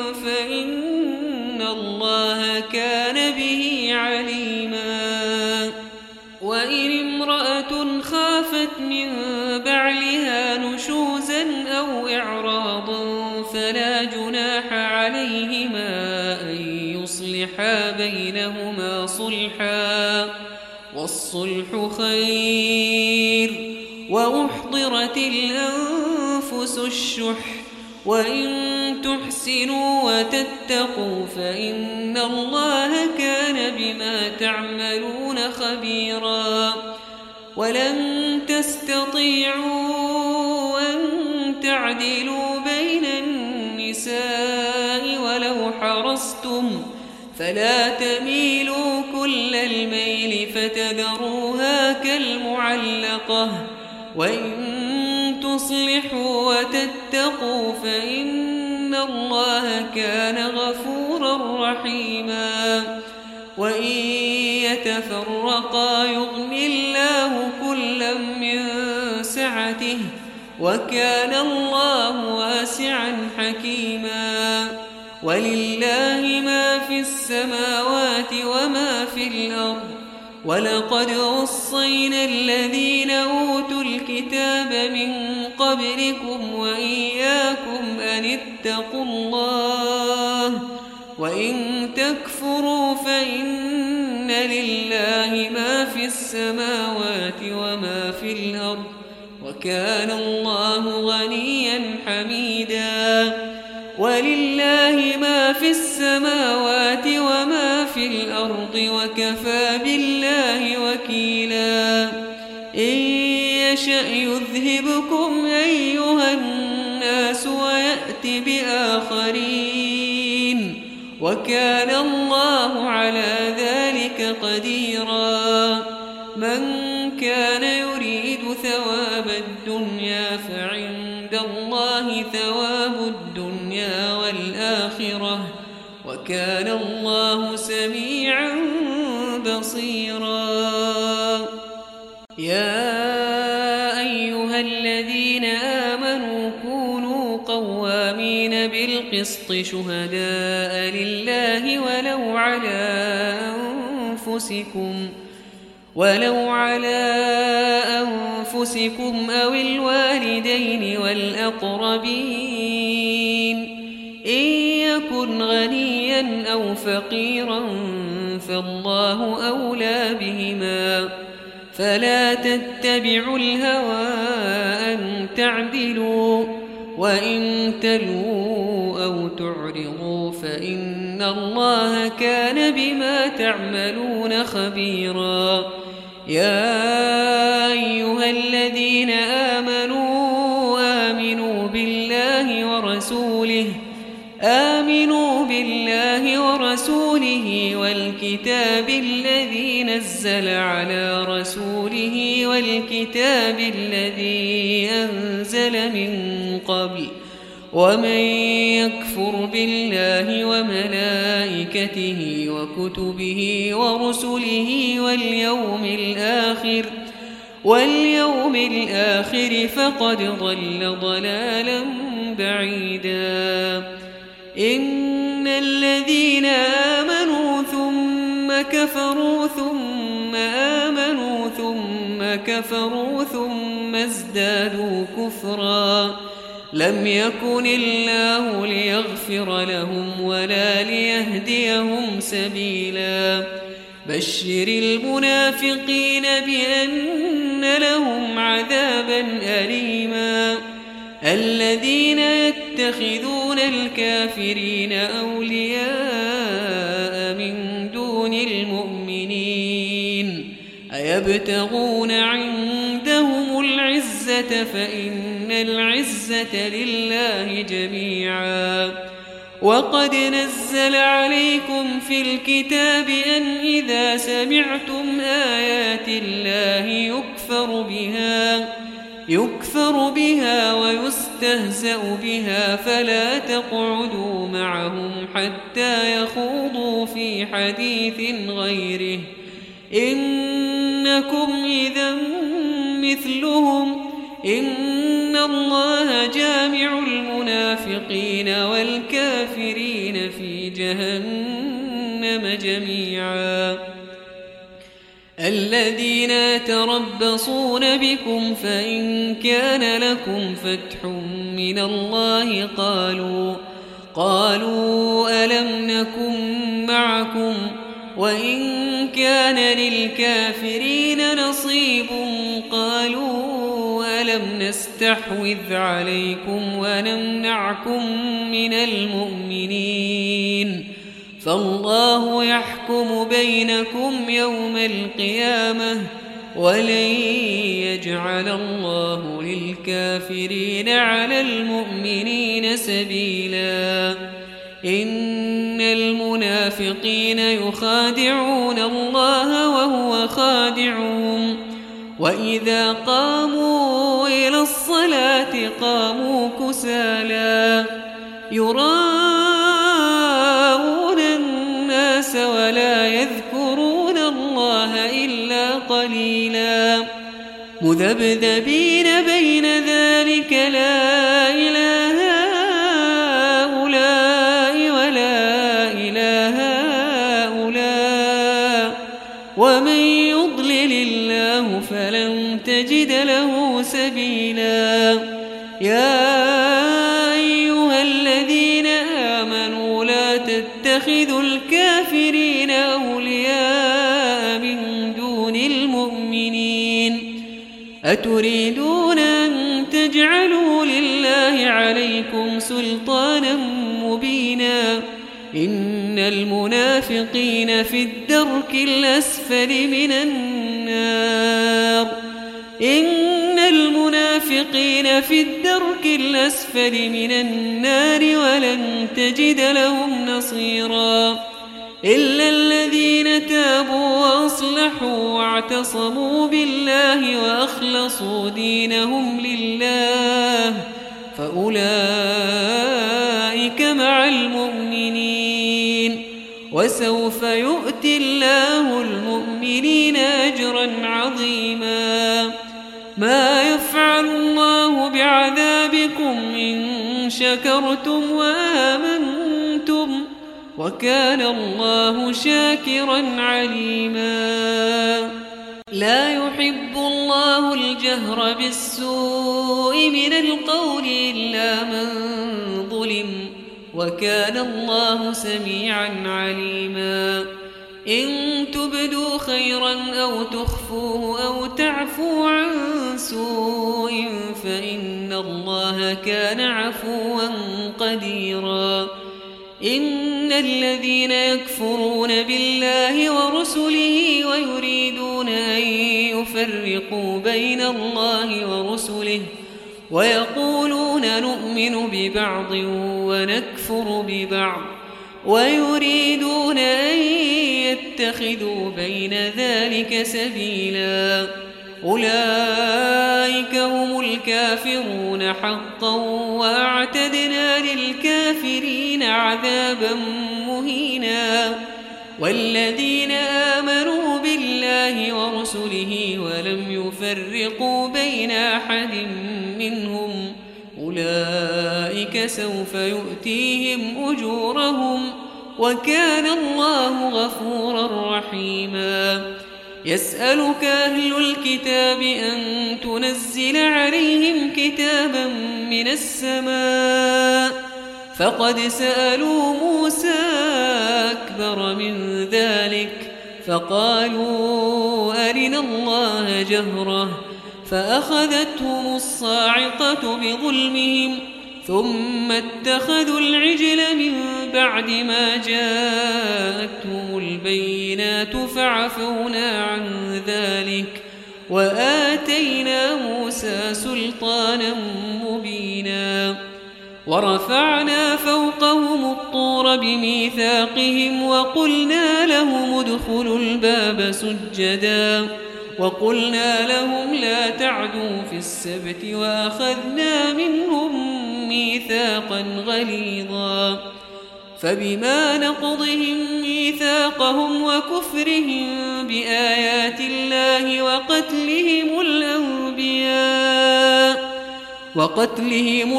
فإن الله كان به عليما وإن امرأة خافت من بعلها نشوزا أو إعراضا فلا جناح عليهما أن يصلحا بينهما صلحا والصلح خير وأحضرت الأنفس الشح وإن تحسنوا وتتقوا فإن الله كان بما تعملون خبيرا ولن تستطيعوا أن تعدلوا بين النساء ولو حرصتم فلا تميلوا كل الميل فتذروها كالمعلقة وإن تصلحوا وتتقوا فإن الله كان غفورا رحيما وإن يتفرقا يغن الله كلا من سعته وكان الله واسعا حكيما ولله ما في السماوات وما في الأرض ولقد وصينا الذين أوتوا الكتاب من قبلكم وإياكم أن اتقوا الله وإن تكفروا فإن لله ما في السماوات وما في الأرض وكان الله غنيا حميدا ولله ما في السماوات وما في الأرض وكفى بالله وكيلا إن يشأ يذهبكم أيها الناس ويأت بآخرين وكان الله على ذلك قديرا من كان يريد ثواب الدنيا فعند الله ثواب الدنيا والآخرة وكان الله سميعا بصيرا يا أيها الذين آمنوا كونوا قوامين بالقسط شهداء لله ولو على أنفسكم ولو على أنفسكم أو الوالدين والأقربين إن يكن غنيا أو فقيرا فالله أولى بهما فلا تتبعوا الهوى أن تعدلوا وإن تلووا أو تعرضوا فإن الله كان بما تعملون خبيرا يا أيها الذين آمنوا آمنوا بالله ورسوله آمنوا بالله ورسوله والكتاب الذي نزل على رسوله والكتاب الذي أنزل من قبل ومن يكفر بالله وملائكته وكتبه ورسله واليوم الآخر واليوم الآخر فقد ضل ضلالا بعيدا إن الذين آمنوا ثم كفروا ثم آمنوا ثم كفروا ثم ازدادوا كفرا لم يكن الله ليغفر لهم ولا ليهديهم سبيلا بشر المنافقين بأن لهم عذابا أليما الذين يتخذون الكافرين أولياء من دون المؤمنين أيبتغون عندهم العزة فإن العزة لله جميعا وقد نزل عليكم في الكتاب أن إذا سمعتم آيات الله يكفر بها يكفر بها ويستهزأ بها فلا تقعدوا معهم حتى يخوضوا في حديث غيره إنكم إذا مثلهم إن الله جامع المنافقين والكافرين في جهنم جميعا الذين يتربصون بكم فإن كان لكم فتح من الله قالوا قالوا ألم نكن معكم وإن كان للكافرين نصيب قالوا ألم نستحوذ عليكم ونمنعكم من المؤمنين فالله يحكم بينكم يوم القيامة ولن يجعل الله للكافرين على المؤمنين سبيلا إن المنافقين يخادعون الله وهو خادعهم وإذا قاموا إلى الصلاة قاموا كسالى يراءون الناس ولا يذكرون الله إلا قليلا مذبذبين بين ذلك لا إله هؤلاء ولا إله هؤلاء ومن يضلل الله فلن تجد له سبيلا يا أيها الذين آمنوا لا تتخذوا الكافرين أولياء من دون المؤمنين أتريدون أن تجعلوا لله عليكم سلطانا مبينا إن المنافقين في الدرك الأسفل من النار إن المنافقين في الدرك الأسفل من النار ولن تجد لهم نصيرا إلا الذين تابوا وأصلحوا واعتصموا بالله وأخلصوا دينهم لله فأولئك مع المؤمنين وسوف يؤتي الله المؤمنين أجرا عظيما ما يفعل الله بعذابكم إن شكرتم وآمنتم وكان الله شاكرا عليما لا يحب الله الجهر بالسوء من القول إلا من ظلم وكان الله سميعا عليما إن تبدوا خيرا أو تخفوه أو تعفوا عن سوء فإن الله كان عفوا قديرا إن الذين يكفرون بالله ورسله ويريدون أن يفرقوا بين الله ورسله ويقولون نؤمن ببعض ونكفر ببعض ويريدون أن يتخذوا بين ذلك سبيلا أولئك هم الكافرون حقا وأعتدنا للكافرين عذابا مهينا والذين آمنوا بالله ورسله ولم يفرقوا بين أحد منهم أولئك سوف يؤتيهم أجورهم وكان الله غفورا رحيما يسألك أهل الكتاب أن تنزل عليهم كتابا من السماء فقد سألوا موسى أكبر من ذلك فقالوا أرنا الله جهرة فأخذتهم الصاعقة بظلمهم ثم اتخذوا العجل من بعد ما جاءتهم البينات فعفونا عن ذلك وآتينا موسى سلطانا مبينا ورفعنا فوقهم الطور بميثاقهم وقلنا لهم ادخلوا الباب سجدا وقلنا لهم لا تعدوا في السبت وأخذنا منهم ميثاقا غليظا فبما نقضهم ميثاقهم وكفرهم بآيات الله وقتلهم الأنبياء وقتلهم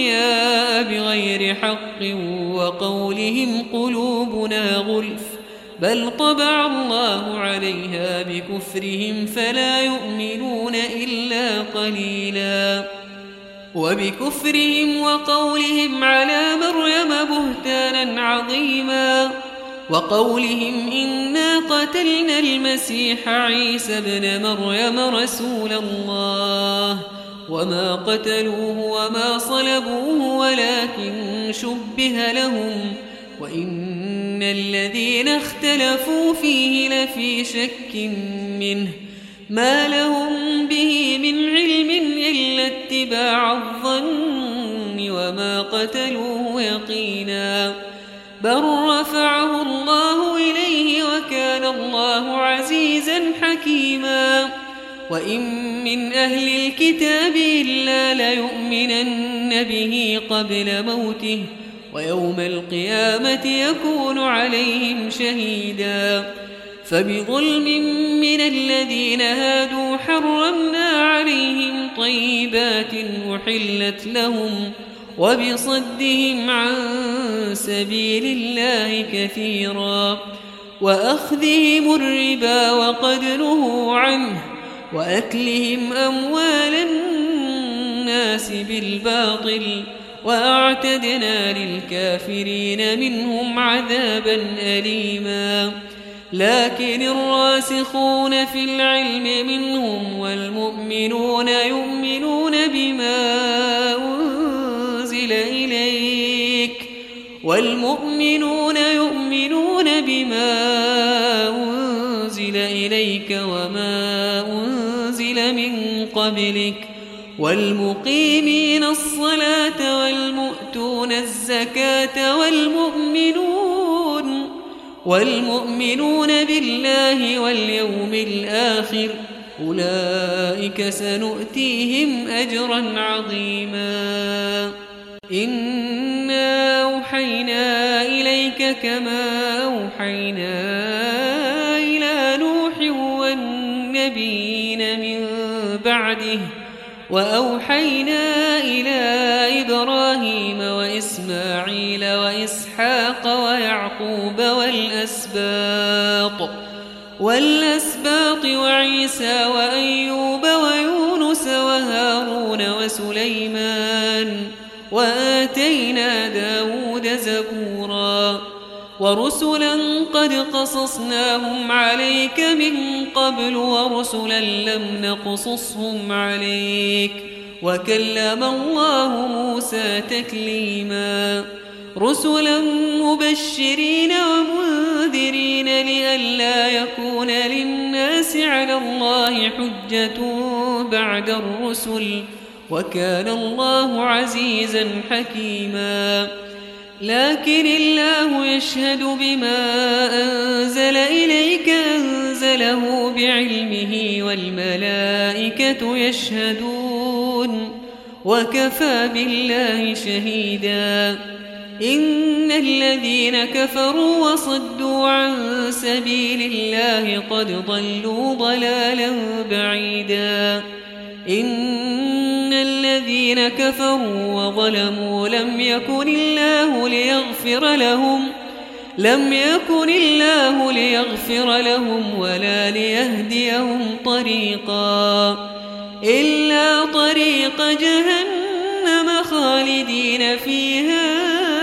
الأنبياء بغير حق وقولهم قلوبنا غلف بل طبع الله عليها بكفرهم فلا يؤمنون إلا قليلا وبكفرهم وقولهم على مريم بهتانا عظيما وقولهم إنا قتلنا المسيح عيسى ابن مريم رسول الله وما قتلوه وما صلبوه ولكن شبه لهم وإن الذين اختلفوا فيه لفي شك منه ما لهم به من علم إلا اتباع الظن وما قتلوه يقينا بل رفعه الله إليه وكان الله عزيزا حكيما وإن من أهل الكتاب إلا ليؤمنن به قبل موته ويوم القيامة يكون عليهم شهيدا فبظلم من الذين هادوا حرمنا عليهم طيبات أحلت لهم وبصدهم عن سبيل الله كثيرا وأخذهم الربا وقد نهوا عنه وأكلهم أموال الناس بالباطل وأعتدنا للكافرين منهم عذابا أليما لكن الراسخون في العلم منهم والمؤمنون يؤمنون بما أنزل إليك والمؤمنون يؤمنون بما أنزل إليك وما أنزل من قبلك والمقيمين الصلاة والمؤتون الزكاة والمؤمنون والمؤمنون بالله واليوم الآخر أولئك سنؤتيهم أجرا عظيما إنا أوحينا إليك كما أوحينا إلى نوح والنبيين من بعده وأوحينا إلى إبراهيم وإسماعيل وإسحاق ويعقوب والأسباط والأسباط وعيسى وأيوب ويونس وهارون وسليمان وآتينا داود زبورا ورسلا قد قصصناهم عليك من قبل ورسلا لم نقصصهم عليك وكلم الله موسى تكليما رسلا مبشرين ومنذرين لئلا يكون للناس على الله حجة بعد الرسل وكان الله عزيزا حكيما لكن الله يشهد بما أنزل إليك أنزله بعلمه والملائكة يشهدون وكفى بالله شهيدا إن الذين كفروا وصدوا عن سبيل الله قد ضلوا ضلالا بعيدا إن الذين كفروا وظلموا لم يكن الله ليغفر لهم لم يكن الله ليغفر لهم ولا ليهديهم طريقا إلا طريق جهنم خالدين فيها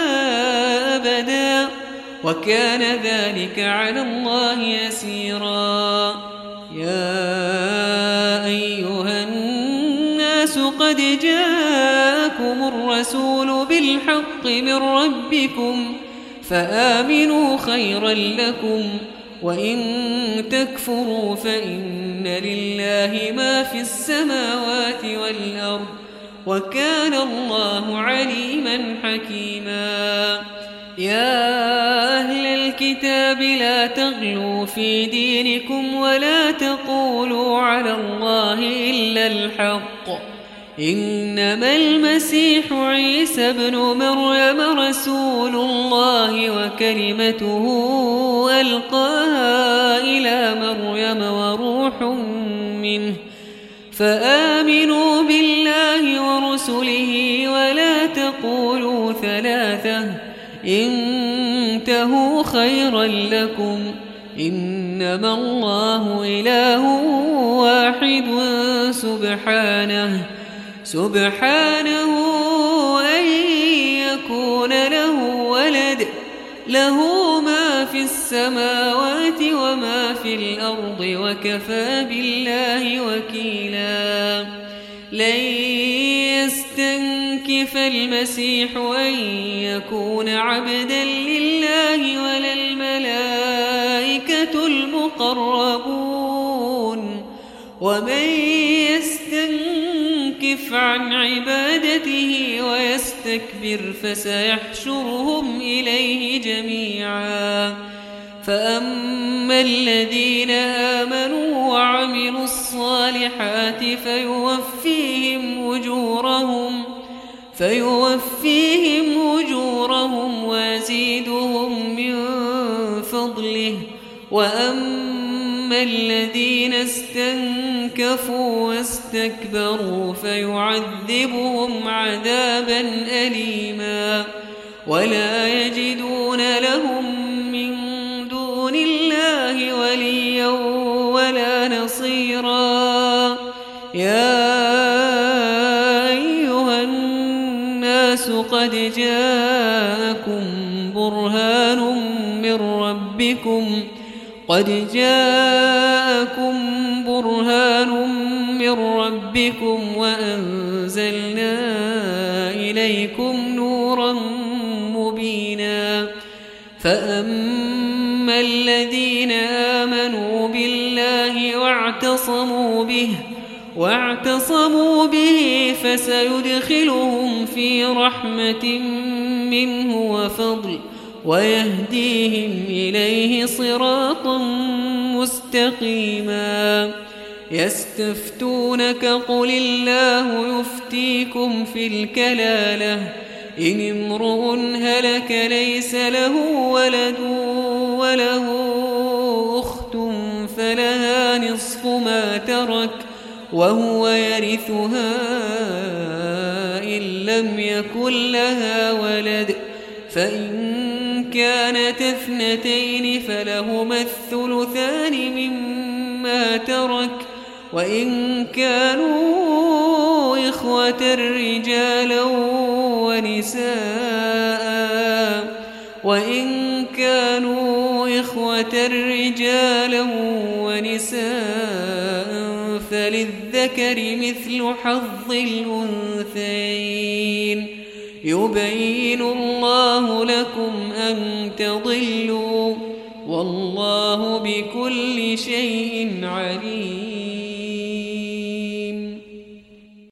أبدا وكان ذلك على الله يسيرا يا أيها الناس قد جاءكم الرسول بالحق من ربكم فآمنوا خيرا لكم وإن تكفروا فإن لله ما في السماوات والأرض وكان الله عليما حكيما يا أهل الكتاب لا تغلوا في دينكم ولا تقولوا على الله إلا الحق إنما المسيح عيسى ابن مريم رسول الله وكلمته ألقاها إلى مريم وروح منه فآمنوا بالله ورسله ولا تقولوا ثلاثة إن تنتهوا خيرا لكم إنما الله إله واحد سبحانه سبحانه أن يكون له ولد له ما في السماوات وما في الأرض وكفى بالله وكيلا لن يستنكف المسيح أن يكون عبدا لله ولا الملائكة المقربون ومن يستنكف عن عبادته ويستكبر فسيحشرهم إليه جميعا فأما الذين آمنوا وعملوا الصالحات فيوفيهم أجورهم فيوفيهم أجورهم ويزيدهم من فضله وأما الذين استنكفوا واستكبروا فيعذبهم عذابا أليما ولا يجدون لهم من دون الله وليا ولا نصيرا يا أيها الناس قد جاءكم برهان من ربكم قد جاءكم برهان من ربكم وأنزلنا إليكم نورا مبينا فأما الذين آمنوا بالله واعتصموا به واعتصموا به فسيدخلهم في رحمة منه وفضل ويهديهم إليه صراطا مستقيما يستفتونك قل الله يفتيكم في الكلالة إن امرؤ هلك ليس له ولد وله أخت فلها نصف ما ترك وهو يرثها إن لم يكن لها ولد فإن كانت اثنتين فلهما الثلثان مما ترك وإن كانوا إخوة رجالا ونساء وإن كانوا إخوة رجالا ونساء فللذكر مثل حظ الأنثيين يبين الله لكم أن تضلوا والله بكل شيء عليم